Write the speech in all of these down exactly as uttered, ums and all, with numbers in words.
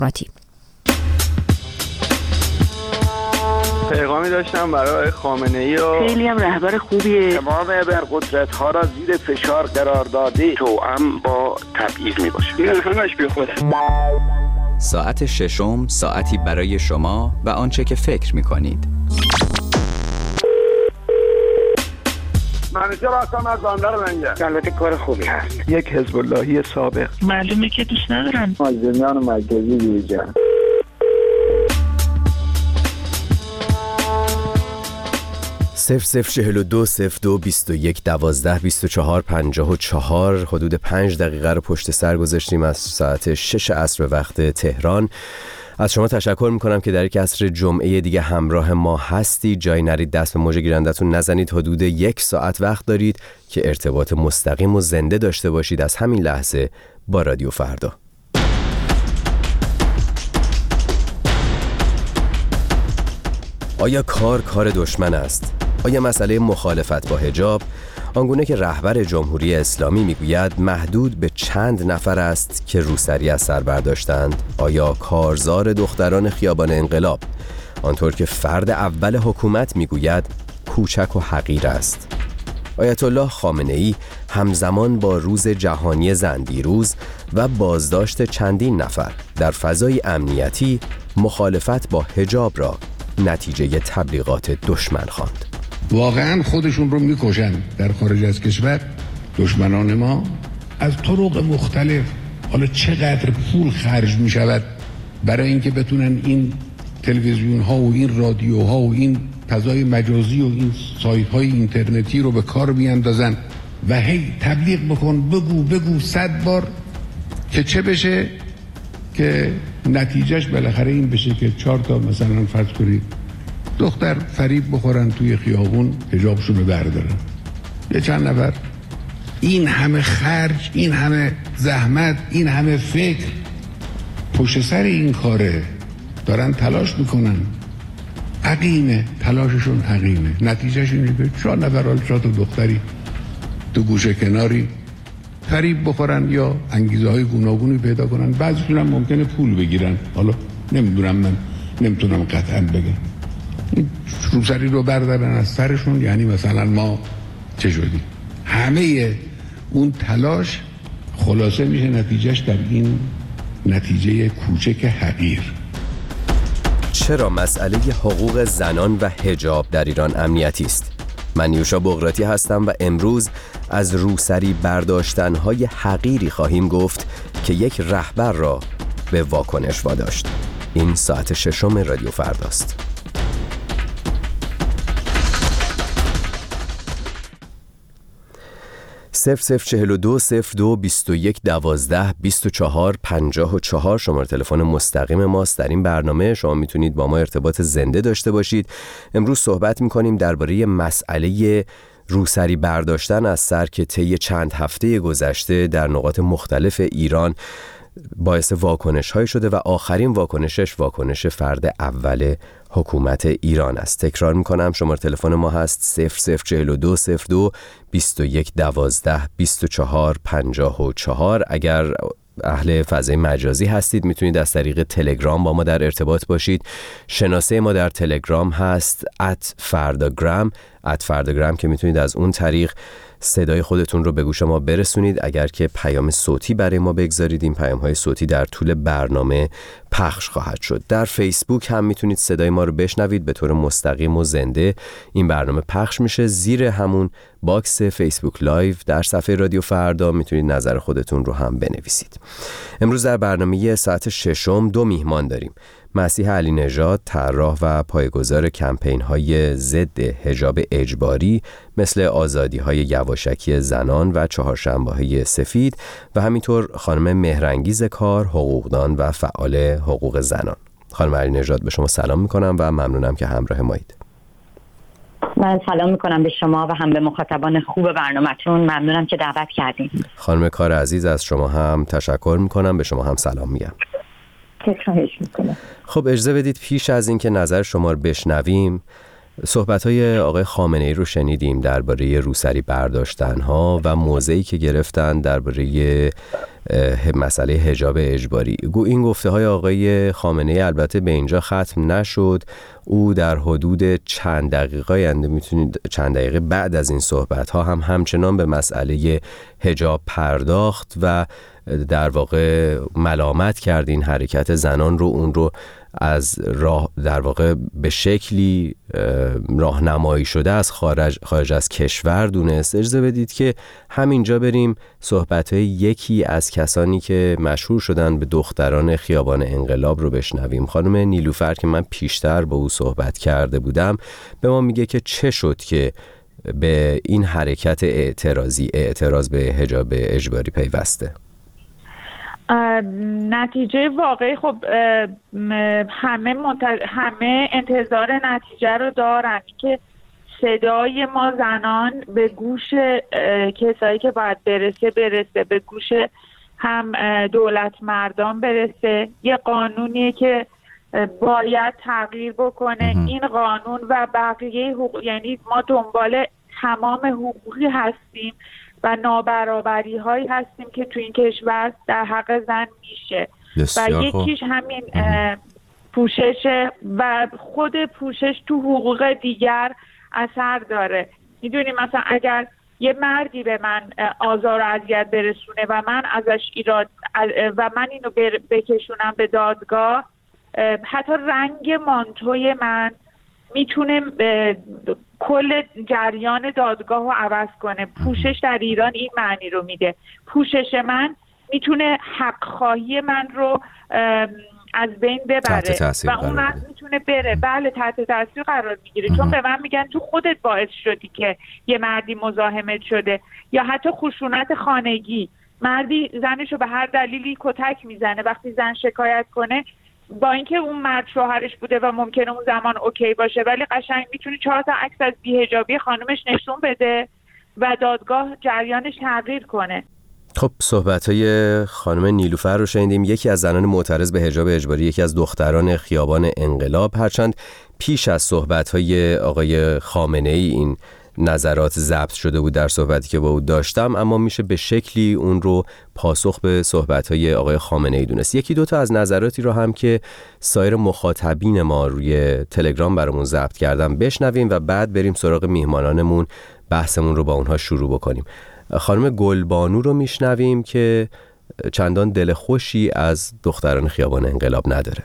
راتی. پیغامی داشتم برای خامنه‌ای و خیلی هم رهبر خوبیه. تمام ابرقدرت ها را زیر فشار قرار داده، توأم با تبعیض می باشه. این همش بی خوده. ساعت ششم، ساعتی برای شما و آنچه که فکر می کنید. منیجر هستم از بندر منگه. البته کار خوبی هست. یک حزب اللهی سابق. معلومه که دوست ندارن مازدمیان مرکزی بیرجن. صفر صفر چهل و دو صفر دو بیست و یک دوازده بیست و چهار پنجاه و چهار. حدود پنج دقیقه رو پشت سر گذاشتیم از ساعت شش عصر وقت تهران. از شما تشکر میکنم که در یک عصر جمعه دیگه همراه ما هستی. جای نرید، دست به موج گیرندتون نزنید. حدود یک ساعت وقت دارید که ارتباط مستقیم و زنده داشته باشید از همین لحظه با رادیو فردا. آیا کار کار دشمن است؟ آیا مسئله مخالفت با حجاب آنگونه که رهبر جمهوری اسلامی میگوید محدود به چند نفر است که روسری از سر برداشتند؟ آیا کارزار دختران خیابان انقلاب آنطور که فرد اول حکومت میگوید کوچک و حقیر است؟ آیت الله خامنه‌ای همزمان با روز جهانی زن دیروز و بازداشت چندین نفر در فضای امنیتی مخالفت با حجاب را نتیجه تبلیغات دشمن خواند. واقعا خودشون رو میکشن در خارج از کشور دشمنان ما از طرق مختلف. حالا چقدر پول خرج میشود برای اینکه بتونن این تلویزیون ها و این رادیو ها و این فضای مجازی و این سایت های اینترنتی رو به کار بیاندازن و هی تبلیغ بکن، بگو بگو صد بار که چه بشه که نتیجهش بالاخره این بشه که چهار تا مثلا فرض کنید دختر فریب بخورن توی خیابون حجابشون رو بردارن. یه چند نفر. این همه خرج، این همه زحمت، این همه فکر پشت سر این کاره دارن تلاش میکنن. عقیمه تلاششون، عقیمه. نتیجهش اینه که چهار نفر حال چهار تا دختری تو گوشه کناری فریب بخورن یا انگیزه های گوناگونی پیدا کنن. بعضیشون هم ممکنه پول بگیرن. حالا نمیدونم، من نمیتونم قطعا بگم. این روسری رو بردارن از سرشون، یعنی مثلا ما چه شدیم؟ همه اون تلاش خلاصه میشه نتیجهش در این نتیجه کوچک حقیر. چرا مسئله حقوق زنان و حجاب در ایران امنیتی است؟ من نیوشا بغراتی هستم و امروز از روسری برداشتن‌های حقیری خواهیم گفت که یک رهبر را به واکنش واداشت. این ساعت ششم رادیو فرداست. صفر صفر چهل و دو صفر دو بیست و یک دوازده بیست و چهار پنجاه و چهار شماره تلفن مستقیم ماست. در این برنامه شما میتونید با ما ارتباط زنده داشته باشید. امروز صحبت میکنیم درباره مسئله روسری برداشتن از سر که طی چند هفته گذشته در نقاط مختلف ایران باعث واکنش های شده و آخرین واکنشش واکنش فرد اول حکومت ایران است. تکرار میکنم شماره تلفن ما هست صفر صفر چهل و دو صفر دو بیست و یک دوازده بیست و چهار پنجاه و چهار. اگر اهل فضای مجازی هستید میتونید از طریق تلگرام با ما در ارتباط باشید. شناسه ما در تلگرام هست ات فرداگرام ات فرداگرام که میتونید از اون طریق صدای خودتون رو به گوش ما برسونید. اگر که پیام صوتی برای ما بگذارید این پیام های صوتی در طول برنامه پخش خواهد شد. در فیسبوک هم میتونید صدای ما رو بشنوید به طور مستقیم و زنده. این برنامه پخش میشه زیر همون باکس فیسبوک لایو در صفحه رادیو فردا. میتونید نظر خودتون رو هم بنویسید. امروز در برنامه ساعت ششم دو میهمان داریم. مسیح علی نژاد، طراح و پایه‌گذار کمپین‌های ضد حجاب اجباری مثل آزادی‌های یواشکی زنان و چهارشنبه‌های سفید و همینطور خانم مهرانگیز کار، حقوقدان و فعال حقوق زنان. خانم علی نژاد به شما سلام می‌کنم و ممنونم که همراه مایید. من سلام میکنم به شما و هم به مخاطبان خوب برنامه‌تون. ممنونم که دعوت کردین. خانم کار عزیز از شما هم تشکر میکنم، به شما هم سلام میگم. خواهش میکنم. خب اجازه بدید پیش از این که نظر شما رو بشنویم صحبت‌های آقای خامنه‌ای رو شنیدیم درباره روسری برداشتن‌ها و موضعی که گرفتن درباره مسئله حجاب اجباری. گو این گفته‌های آقای خامنه‌ای البته به اینجا ختم نشد. او در حدود چند دقیقه آینده میتونید چند دقیقه بعد از این صحبت‌ها هم همچنان به مسئله حجاب پرداخت و در واقع ملامت کرد این حرکت زنان رو، اون رو از راه در واقع به شکلی راهنمایی شده از خارج خارج از کشور دونست. اجازه بدید که همینجا بریم صحبت‌های یکی از کسانی که مشهور شدن به دختران خیابان انقلاب رو بشنویم. خانم نیلوفر که من پیشتر با او صحبت کرده بودم به ما میگه که چه شد که به این حرکت اعتراضی اعتراض به حجاب اجباری پیوسته. نتیجه واقعی خب همه منتظر، همه انتظار نتیجه رو دارن که صدای ما زنان به گوش کسایی که باید برسه برسه، به گوش هم دولت مردان برسه. یه قانونیه که باید تغییر بکنه. این قانون و بقیه حقوق، یعنی ما دنبال تمام حقوقی هستیم و نابرابری هایی هستیم که تو این کشور در حق زن میشه و یکیش همین پوشش و خود پوشش تو حقوق دیگر اثر داره. میدونی مثلا اگر یه مردی به من آزار و اذیت برسونه و من ازش ایراد و من اینو بکشونم به دادگاه، حتی رنگ مانتوی من میتونه کل جریان دادگاه رو عوض کنه. پوشش در ایران این معنی رو میده. پوشش من میتونه حق خواهی من رو از بین ببره و اون وقت میتونه بره. بله تحت تاثیر قرار میگیره، چون به من میگن تو خودت باعث شدی که یه مردی مزاحمت شده. یا حتی خشونت خانگی، مردی زنشو به هر دلیلی کتک میزنه، وقتی زن شکایت کنه با اینکه اون مرد شوهرش بوده و ممکنه اون زمان اوکی باشه، ولی قشنگ میتونه چهار تا عکس از بی‌حجابی خانمش نشون بده و دادگاه جریانش تغییر کنه. خب صحبت‌های خانم نیلوفر رو شنیدیم، یکی از زنان معترض به حجاب اجباری، یکی از دختران خیابان انقلاب. هرچند پیش از صحبت‌های آقای خامنه‌ای این نظرات ضبط شده بود در صحبتی که با او داشتم، اما میشه به شکلی اون رو پاسخ به صحبت‌های آقای خامنه‌ای دونست. یکی دو تا از نظراتی رو هم که سایر مخاطبین ما روی تلگرام برامون ضبط کردن بشنویم و بعد بریم سراغ میهمانانمون، بحثمون رو با اونها شروع بکنیم. خانم گلبانو رو میشنویم که چندان دل خوشی از دختران خیابان انقلاب نداره.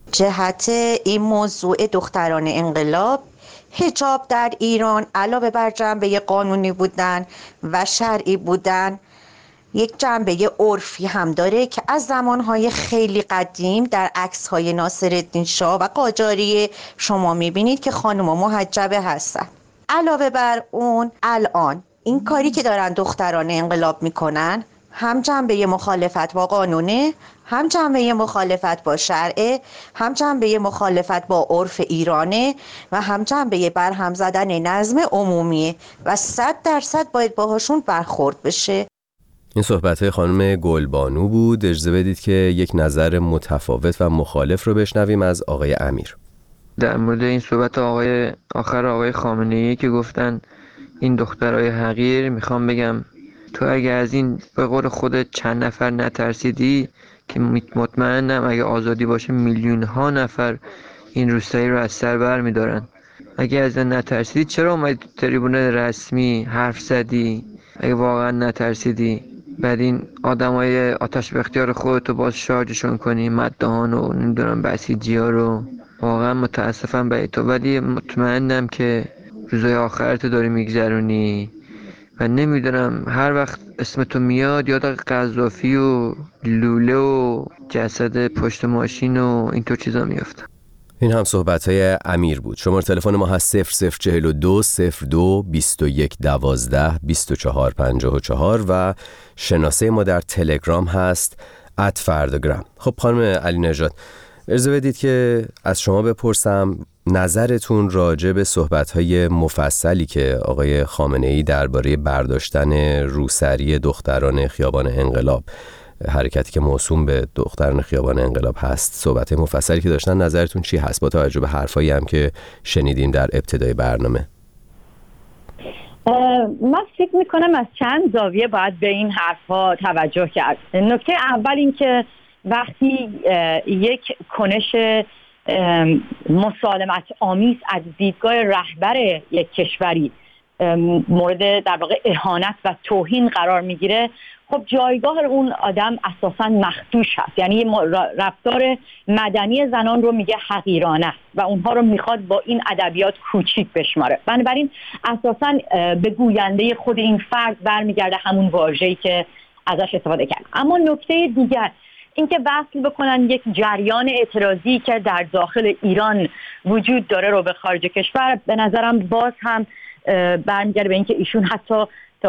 جهت این موضوع دختران انقلاب، حجاب در ایران علاوه بر جنبه قانونی بودن و شرعی بودن، یک جنبه عرفی هم داره که از زمانهای خیلی قدیم در عکس‌های ناصرالدین شاه و قاجاری شما میبینید که خانم‌ها محجبه هستن. علاوه بر اون الان این کاری که دارن دختران انقلاب میکنن هم جنبه مخالفت با قانونه، هم جنبه مخالفت با شرعه، هم جنبه مخالفت با عرف ایرانه و هم جنبه برهم زدن نظم عمومیه و صد درصد باید باهاشون برخورد بشه. این صحبت‌های خانم گلبانو بود. اجازه بدید که یک نظر متفاوت و مخالف رو بشنویم از آقای امیر. در مورد این صحبت آقای آخر آقای خامنه‌ای که گفتن این دخترای حقیر، میخوام بگم تو اگه از این به قول خودت چند نفر نترسیدی که مطمئنم اگه آزادی باشه میلیون ها نفر این روستایی رو از سر بر میدارن. اگه از این نترسیدی چرا اومدی تو تریبون رسمی حرف زدی؟ اگه واقعا نترسیدی بعد این آدمای آتش به اختیار خودتو باز شارژشون کنی، مدهان و نمیدونم بسیجی ها رو، واقعا متاسفم برای تو، ولی مطمئنم که روزای آخرت داری میگذرونی و نمیدونم هر وقت اسم تو میاد یاد قذافی و لوله و جسد پشت ماشین و اینطور چیزا میافتم. این هم صحبت‌های امیر بود. شماره تلفن ما هست صفر صفر چهل و دو صفر دو بیست و یک دوازده بیست و چهار پنجاه و چهار و شناسه ما در تلگرام هست ات فرداگرام. خب خانم علی نژاد، اجازه بدید که از شما بپرسم نظرتون راجع به صحبت‌های مفصلی که آقای خامنه‌ای درباره برداشتن روسری دختران خیابان انقلاب حرکتی که موسوم به دختران خیابان انقلاب هست، صحبت مفصلی که داشتن، نظرتون چی هست با توجه به حرفایی هم که شنیدیم در ابتدای برنامه؟ من فکر میکنم از چند زاویه باید به این حرفها توجه کرد. نکته اول این که وقتی یک کنش مسالمت آمیز از دیدگاه رهبر یک کشوری مورد در واقع اهانت و توهین قرار میگیره، خب جایگاه اون آدم اساساً مخدوش هست. یعنی رفتار مدنی زنان رو میگه حقیرانه و اونها رو میخواد با این ادبیات کوچیک بشماره. بنابراین اساساً به گوینده خود این فرد برمیگرده همون واژه‌ای که ازش استفاده کرد. اما نکته دیگر اینکه وصل بکنن یک جریان اعتراضی که در داخل ایران وجود داره رو به خارج کشور، به نظرم باز هم برمیگرده به اینکه ایشون حتی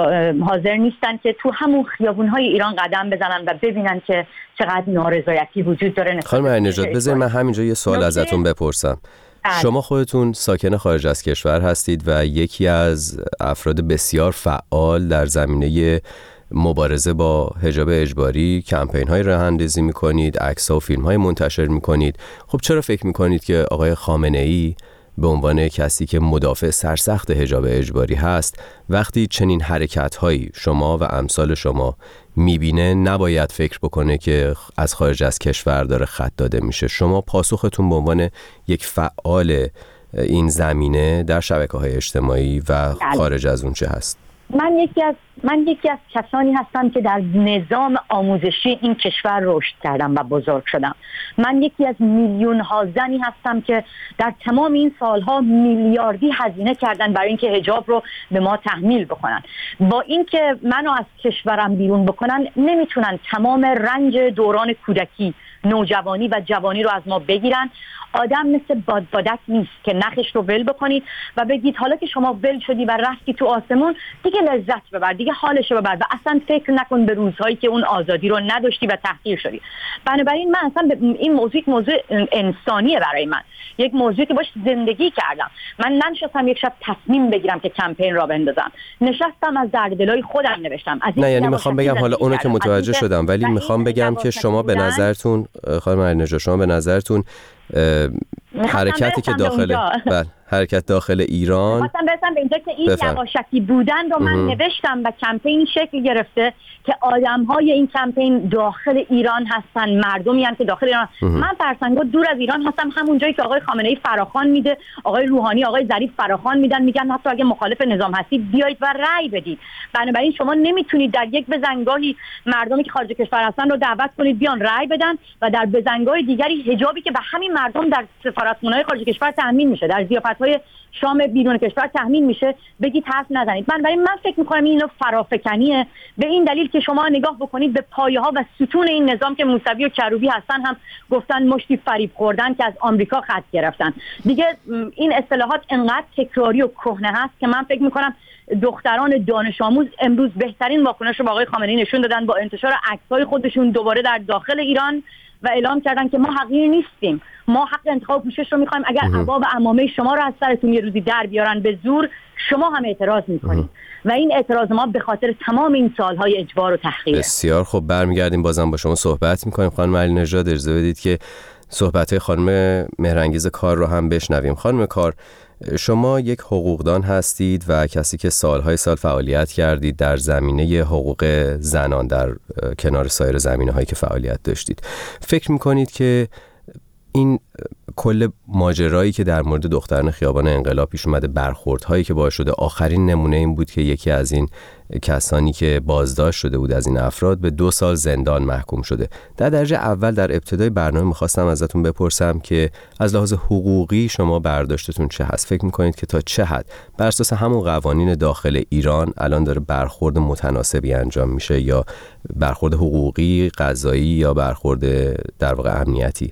حاضر نیستن که تو همون خیابون‌های ایران قدم بزنن و ببینن که چقدر نارضایتی وجود داره. خانم علی‌نژاد، بذارید من همینجا یه سوال ازتون بپرسم. شما خودتون ساکن خارج از کشور هستید و یکی از افراد بسیار فعال در زمینه مبارزه با حجاب اجباری کمپین‌های راه‌اندازی می‌کنید، عکس‌ها و فیلم‌های منتشر می‌کنید. خب چرا فکر می‌کنید که آقای خامنه‌ای به عنوان کسی که مدافع سرسخت حجاب اجباری هست، وقتی چنین حرکت‌هایی شما و امثال شما می‌بینه نباید فکر بکنه که از خارج از کشور داره خط داده میشه؟ شما پاسختون به عنوان یک فعال این زمینه در شبکه‌های اجتماعی و خارج از اون چه هست؟ من یکی از من یکی از کسانی هستم که در نظام آموزشی این کشور رشد کردم و بزرگ شدم. من یکی از میلیون ها زنی هستم که در تمام این سالها میلیاردی هزینه کردن برای اینکه حجاب رو به ما تحمیل بکنن. با اینکه منو از کشورم بیرون بکنن، نمیتونن تمام رنج دوران کودکی، نوجوانی و جوانی رو از ما بگیرن. آدم مثل بادبادک نیست که نخش رو ول بکنید و بگید حالا که شما ول شدی و رفتی تو آسمون دیگه لذت ببر، دیگه حالش رو ببر و اصلا فکر نکن به روزهایی که اون آزادی رو نداشتی و تحقیر شدی. بنابراین من اصلا این موضوع یک موضوع انسانیه برای من، یک موضوعی که باش زندگی کردم. من ننشستم یک شب تصمیم بگیرم که کمپین را بندازم، نشستم از درددلای خودم نوشتم. از نه یعنی میخوام بگم حالا اونو که متوجه شدم، ولی میخوام بگم که شما به نظرتون خانم علی‌نژاد، شما به نظرتون حرکتی که داخل بله حرکت داخل ایران مثلا برسم به اینجا که این یواشکی بودن رو من نوشتم و کمپین شکل گرفته که آدم‌های این کمپین داخل ایران هستن، مردمی هم که داخل ایران. من فرسنگا دور از ایران هستم، همون جایی که آقای خامنه‌ای فراخوان میده، آقای روحانی، آقای ظریف فراخوان میدن، میگن حتی اگه مخالف نظام هستید بیایید و رأی بدید. بنابراین شما نمیتونید در یک بزنگاهی مردمی که خارج کشور هستن رو دعوت کنید بیان رأی بدن و در بزنگاه دیگری حجابی که به همین مردم در سفارتخونه‌های خارج کشور تأمین میشه، در ضیافت‌های شام بیرون کشور تأمین میشه، بگید حرف نزنید. بنابراین من فکر می‌کنم این نوع فرافکنیه، به این دلیل که شما نگاه بکنید به پایه‌ها و ستون این نظام که موسوی و کروبی هستن هم گفتن مشتی فریب خوردن که از آمریکا خط گرفتن. دیگه این اصطلاحات انقدر تکراری و کهنه هست که من فکر می‌کنم دختران دانش آموز امروز بهترین واکنش رو با آقای خامنه‌ای نشون دادن با انتشار عکس‌های خودشون دوباره در داخل ایران و اعلام کردن که ما حقیر نیستیم، ما حق انتخاب پوشش رو می‌خوایم. اگر عبا و عمامه شما رو از سرتون یه روزی در بیارن به زور، شما هم اعتراض می‌کنید و این اعتراض ما به خاطر تمام این سال‌های اجبار و تحقیر. بسیار خب، برمیگردیم بازم با شما صحبت می‌کنیم. خانم علی‌نژاد، اجازه بدید که صحبت‌های خانم مهرانگیز کار رو هم بشنویم. خانم کار، شما یک حقوقدان هستید و کسی که سالهای سال فعالیت کردید در زمینه حقوق زنان در کنار سایر زمینه‌هایی که فعالیت داشتید. فکر می‌کنید که این کل ماجرایی که در مورد دختران خیابان انقلاب پیش اومده، برخوردهایی که باعث شده، آخرین نمونه این بود که یکی از این کسانی که بازداشت شده بود از این افراد به دو سال زندان محکوم شده. در درجه اول در ابتدای برنامه میخواستم ازتون بپرسم که از لحاظ حقوقی شما برداشتتون چه هست؟ فکر میکنید که تا چه حد بر اساس همون قوانین داخل ایران الان داره برخورد متناسبی انجام میشه، یا برخورد حقوقی، قضایی، یا برخورد در واقع امنیتی؟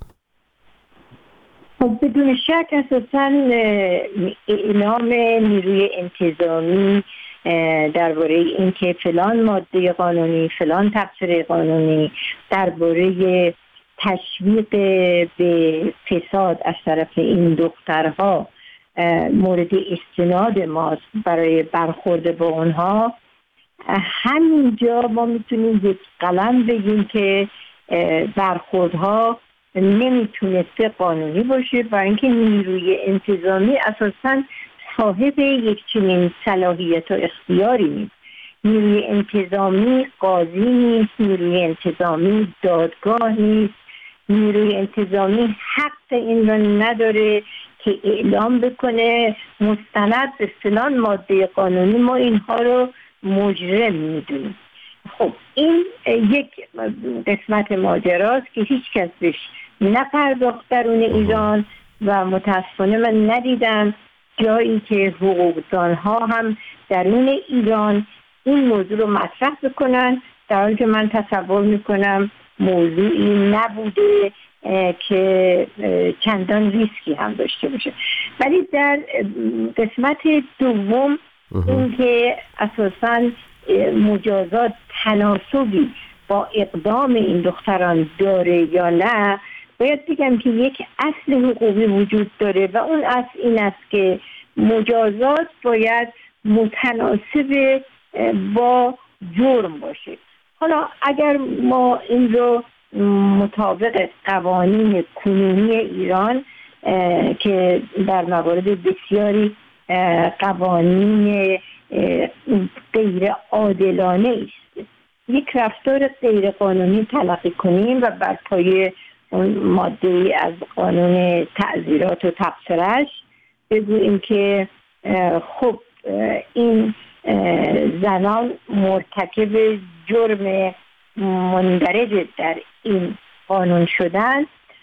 بدون شک اساساً اعلام نیروی انتظامی درباره اینکه فلان ماده قانونی، فلان تفسیر قانونی، درباره تشویق به فساد از طرف این دخترها مورد استناد ماست برای برخورد با اونها، همینجا ما میتونیم یک قلم بگیم که برخوردها نمیتونسته قانونی باشه، برای اینکه نیروی انتظامی اساساً صاحب یک چنین صلاحیت و اختیاری نیست. نیروی انتظامی قاضی نیست، نیروی انتظامی دادگاه نیست، نیروی انتظامی حق این را نداره که اعلام بکنه مستند به فلان ماده قانونی ما اینها رو مجرم میدونیم. خب این یک قسمت ماجراست که هیچ کس بهش نپرداخت درون ایران و متاسفانه من ندیدم جایی که حقوقدانها هم درون ایران این موضوع رو مطرح بکنن، در حالی که من تصور میکنم موضوعی نبوده که چندان ریسکی هم داشته باشه. ولی در قسمت دوم این که اساساً مجازات تناسبی با اقدام این دختران داره یا نه، باید بگم که یک اصل حقوقی وجود داره و اون اصل این است که مجازات باید متناسب با جرم باشه. حالا اگر ما این رو مطابق قوانین کنونی ایران که در موارد بسیاری قوانین غیر عادلانه است یک رفتار غیر قانونی تلقی کنیم و بر پایه اون ماده از قانون تعزیرات و تبصره‌اش بگوییم که خب این زنان مرتکب جرم مندرج در این قانون شدن،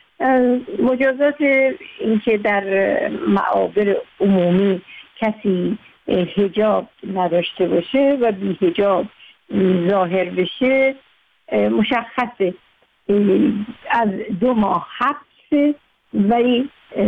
مجازات اینکه در معابر عمومی کسی حجاب نداشته باشه و بی حجاب ظاهر بشه مشخصه از دو ماه حبس، ولی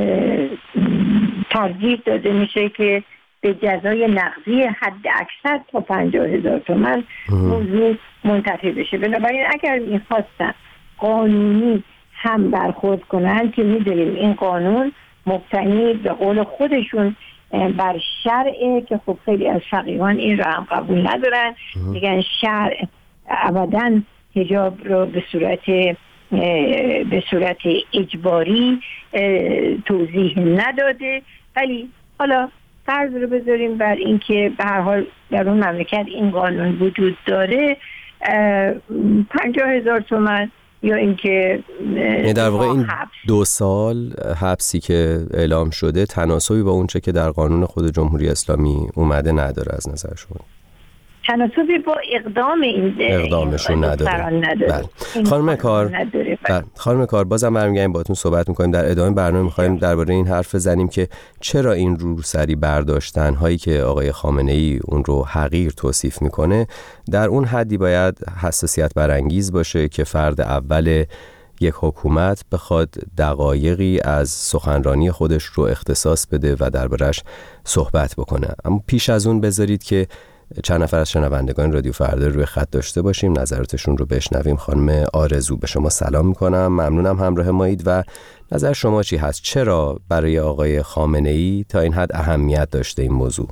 ترجیح داده میشه که به جزای نقضی حد اکثر تا پنجاه هزار تومان موضوع منتفی بشه. بنابراین اگر میخواستن قانونی هم برخورد کنن که میدونیم این قانون مبتنی به قول خودشون بر شرعه که خب خیلی از فقیهان این را هم قبول ندارن، میگن شرع ابداً حجاب رو به صورت به صورت اجباری توضیح نداده. ولی حالا فرض رو بذاریم بر اینکه به هر حال در اون مملکت این قانون وجود داره، پنجاه هزار تومان یا اینکه در واقع این دو سال حبسی که اعلام شده تناسبی با اونچه که در قانون خود جمهوری اسلامی اومده نداره از نظر شما؟ تناسبی با اقدام این اقدامشون نداره. نداره. خانم کار بله. خانم کار بازم برمیگردیم باهاتون صحبت میکنیم در ادامه برنامه، میخوایم درباره این حرف بزنیم که چرا این روسری برداشتن هایی که آقای خامنه ای اون رو حقیر توصیف میکنه در اون حدی باید حساسیت برانگیز باشه که فرد اول یک حکومت بخواد دقایقی از سخنرانی خودش رو اختصاص بده و دربارش صحبت بکنه. اما پیش از اون بذارید که چند نفر از شنوندگان رادیو فردا روی خط داشته باشیم، نظراتشون رو بشنویم. خانم آرزو، به شما سلام میکنم، ممنونم همراه مایید و نظر شما چی هست؟ چرا برای آقای خامنه ای تا این حد اهمیت داشته این موضوع؟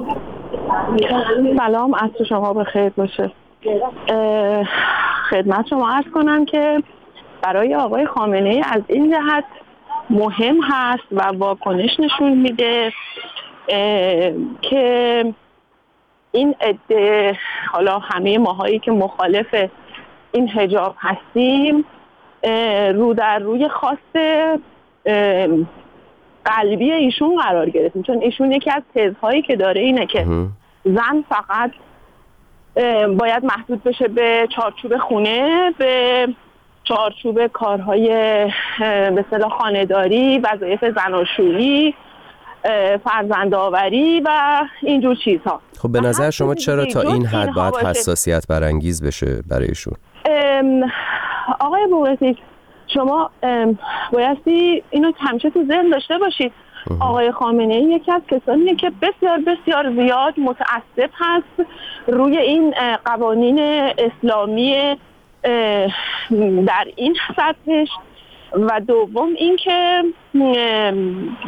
سلام، عصر شما بخیر باشه. خدمت شما عرض کنم که برای آقای خامنه ای از این جهت مهم هست و واکنش نشون میده که این عده، حالا همه ماهایی که مخالف این حجاب هستیم، رو در روی خواست قلبی ایشون قرار گرفتیم، چون ایشون یکی از تزهایی که داره اینه که زن فقط باید محدود بشه به چارچوب خونه، به چارچوب کارهای به اصطلاح خانه‌داری، وظایف زناشویی، فرزندآوری و اینجور چیزها. خب به نظر شما چرا تا این حد باید حساسیت برانگیز بشه برایشون؟ آقای بوقتی، شما بایستی اینو همیشه تو ذهن داشته باشید. آقای خامنه ای یکی از کسانیه که بسیار بسیار زیاد متعصب هست روی این قوانین اسلامی در این سطحش، و دوم این که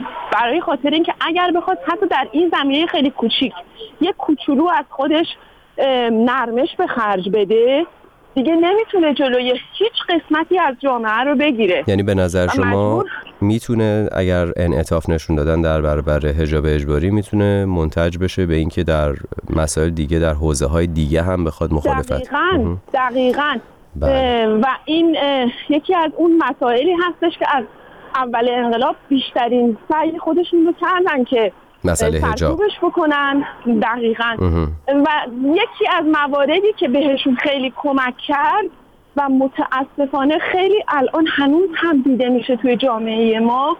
برای خاطر این که اگر بخواد حتی در این زمینه خیلی کوچیک یک کوچولو از خودش نرمش به خرج بده دیگه نمیتونه جلوی هیچ قسمتی از جامعه رو بگیره. یعنی به نظر شما میتونه اگر انعطاف نشون دادن در برابر حجاب اجباری میتونه منتج بشه به اینکه در مسائل دیگه در حوزه های دیگه هم بخواد مخالفت؟ دقیقاً دقیقاً و این یکی از اون مسائلی هستش که از اول انقلاب بیشترین سعی خودشون رو کردن که مسئله حجاب بکنن. دقیقاً و یکی از مواردی که بهشون خیلی کمک کرد و متاسفانه خیلی الان هنوز هم دیده میشه توی جامعه ما،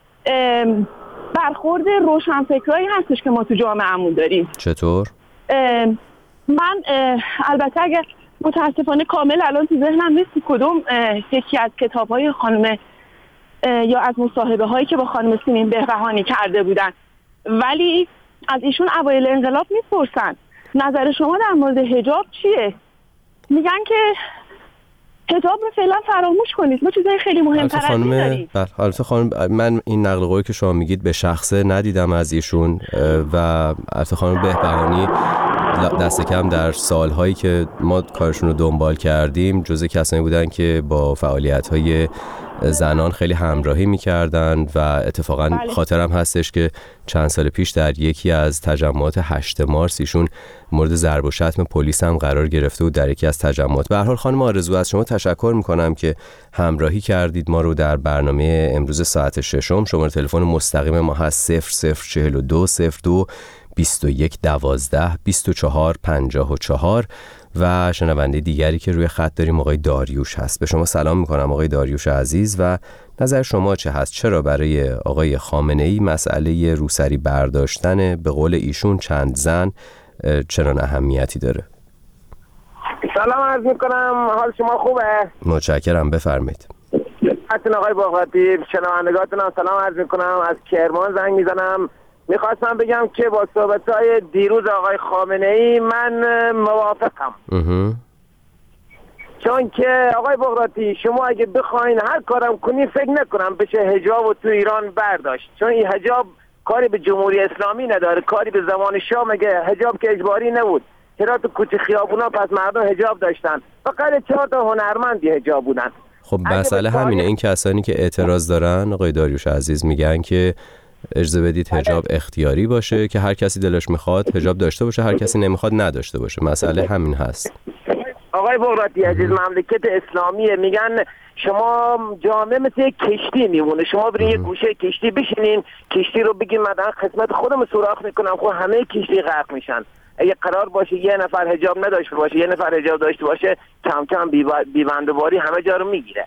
برخورد روشنفکرایی هستش که ما تو جامعه‌مون داریم. چطور؟ من البته اگر متاسفانه کامل الان تو ذهنم نیست کدوم یکی از کتاب‌های خانم یا از مصاحبه هایی که با خانم سیمین بهبهانی کرده بودن، ولی از ایشون اوایل انقلاب میپرسن نظر شما در مورد حجاب چیه؟ میگن که حجاب رو فعلا فراموش کنید، ما چیزای خیلی مهم‌تر از این داریم. بله البته خانم من این نقل قولی که شما میگید به شخصه ندیدم از ایشون و البته خانم بهبهانی دست کم در سالهایی که ما کارشون رو دنبال کردیم جزء کسانی بودن که با فعالیت‌های زنان خیلی همراهی می‌کردن و اتفاقاً بله. خاطرم هستش که چند سال پیش در یکی از تجمعات هشت مارس ایشون مورد ضرب و شتم پلیس هم قرار گرفته بود در یکی از تجمعات. به هر حال خانم آرزو از شما تشکر می‌کنم که همراهی کردید ما رو در برنامه امروز ساعت ششم. شماره تلفن مستقیم ما هست صفر صفر چهل و دو صفر دو بیست و یک دوازده بیست و چهار پنجاه و چهار و شنونده دیگری که روی خط داریم آقای داریوش هست. به شما سلام میکنم آقای داریوش عزیز و نظر شما چه هست؟ چرا برای آقای خامنه‌ای مسئله روسری برداشتن به قول ایشون چند زن چنان اهمیتی داره؟ سلام عرض میکنم، حال شما خوبه؟ متشکرم، بفرمایید. حتما آقای باقراتی، شنوندگانتون سلام عرض میکنم، از کرمان زنگ میزنم. میخواستم بگم که با صحبت‌های دیروز آقای خامنه‌ای من موافقم. چون که آقای بغراتی شما اگه بخواین هر کارم کنی فکر نکنم بشه حجاب رو تو ایران برداشت، چون این حجاب کاری به جمهوری اسلامی نداره، کاری به زمان شاه. مگه حجاب که اجباری نبود؟ چرا تو کوچه خیابونا پس مردم حجاب داشتن؟ فقط چهار تا هنرمندی حجاب بودن. خب مسئله همینه، این کسانی که اعتراض دارن آقای داریوش عزیز میگن که اجازه بدید حجاب اختیاری باشه که هر کسی دلش میخواد حجاب داشته باشه، هر کسی نمیخواد نداشته باشه. مسئله همین هست. آقای بغراتی عزیز، مملکت اسلامیه، میگن شما جامعه مثل کشتی میمونه، شما برین یه گوشه کشتی بشینین، کشتی رو بگین من خدمت خودم سوراخ میکنم، خب همه کشتی غرق میشن. اگه قرار باشه یه نفر حجاب نداشته باشه، یه نفر حجاب داشته باشه، کم کم بی‌بندوباری همه جا رو میگیره.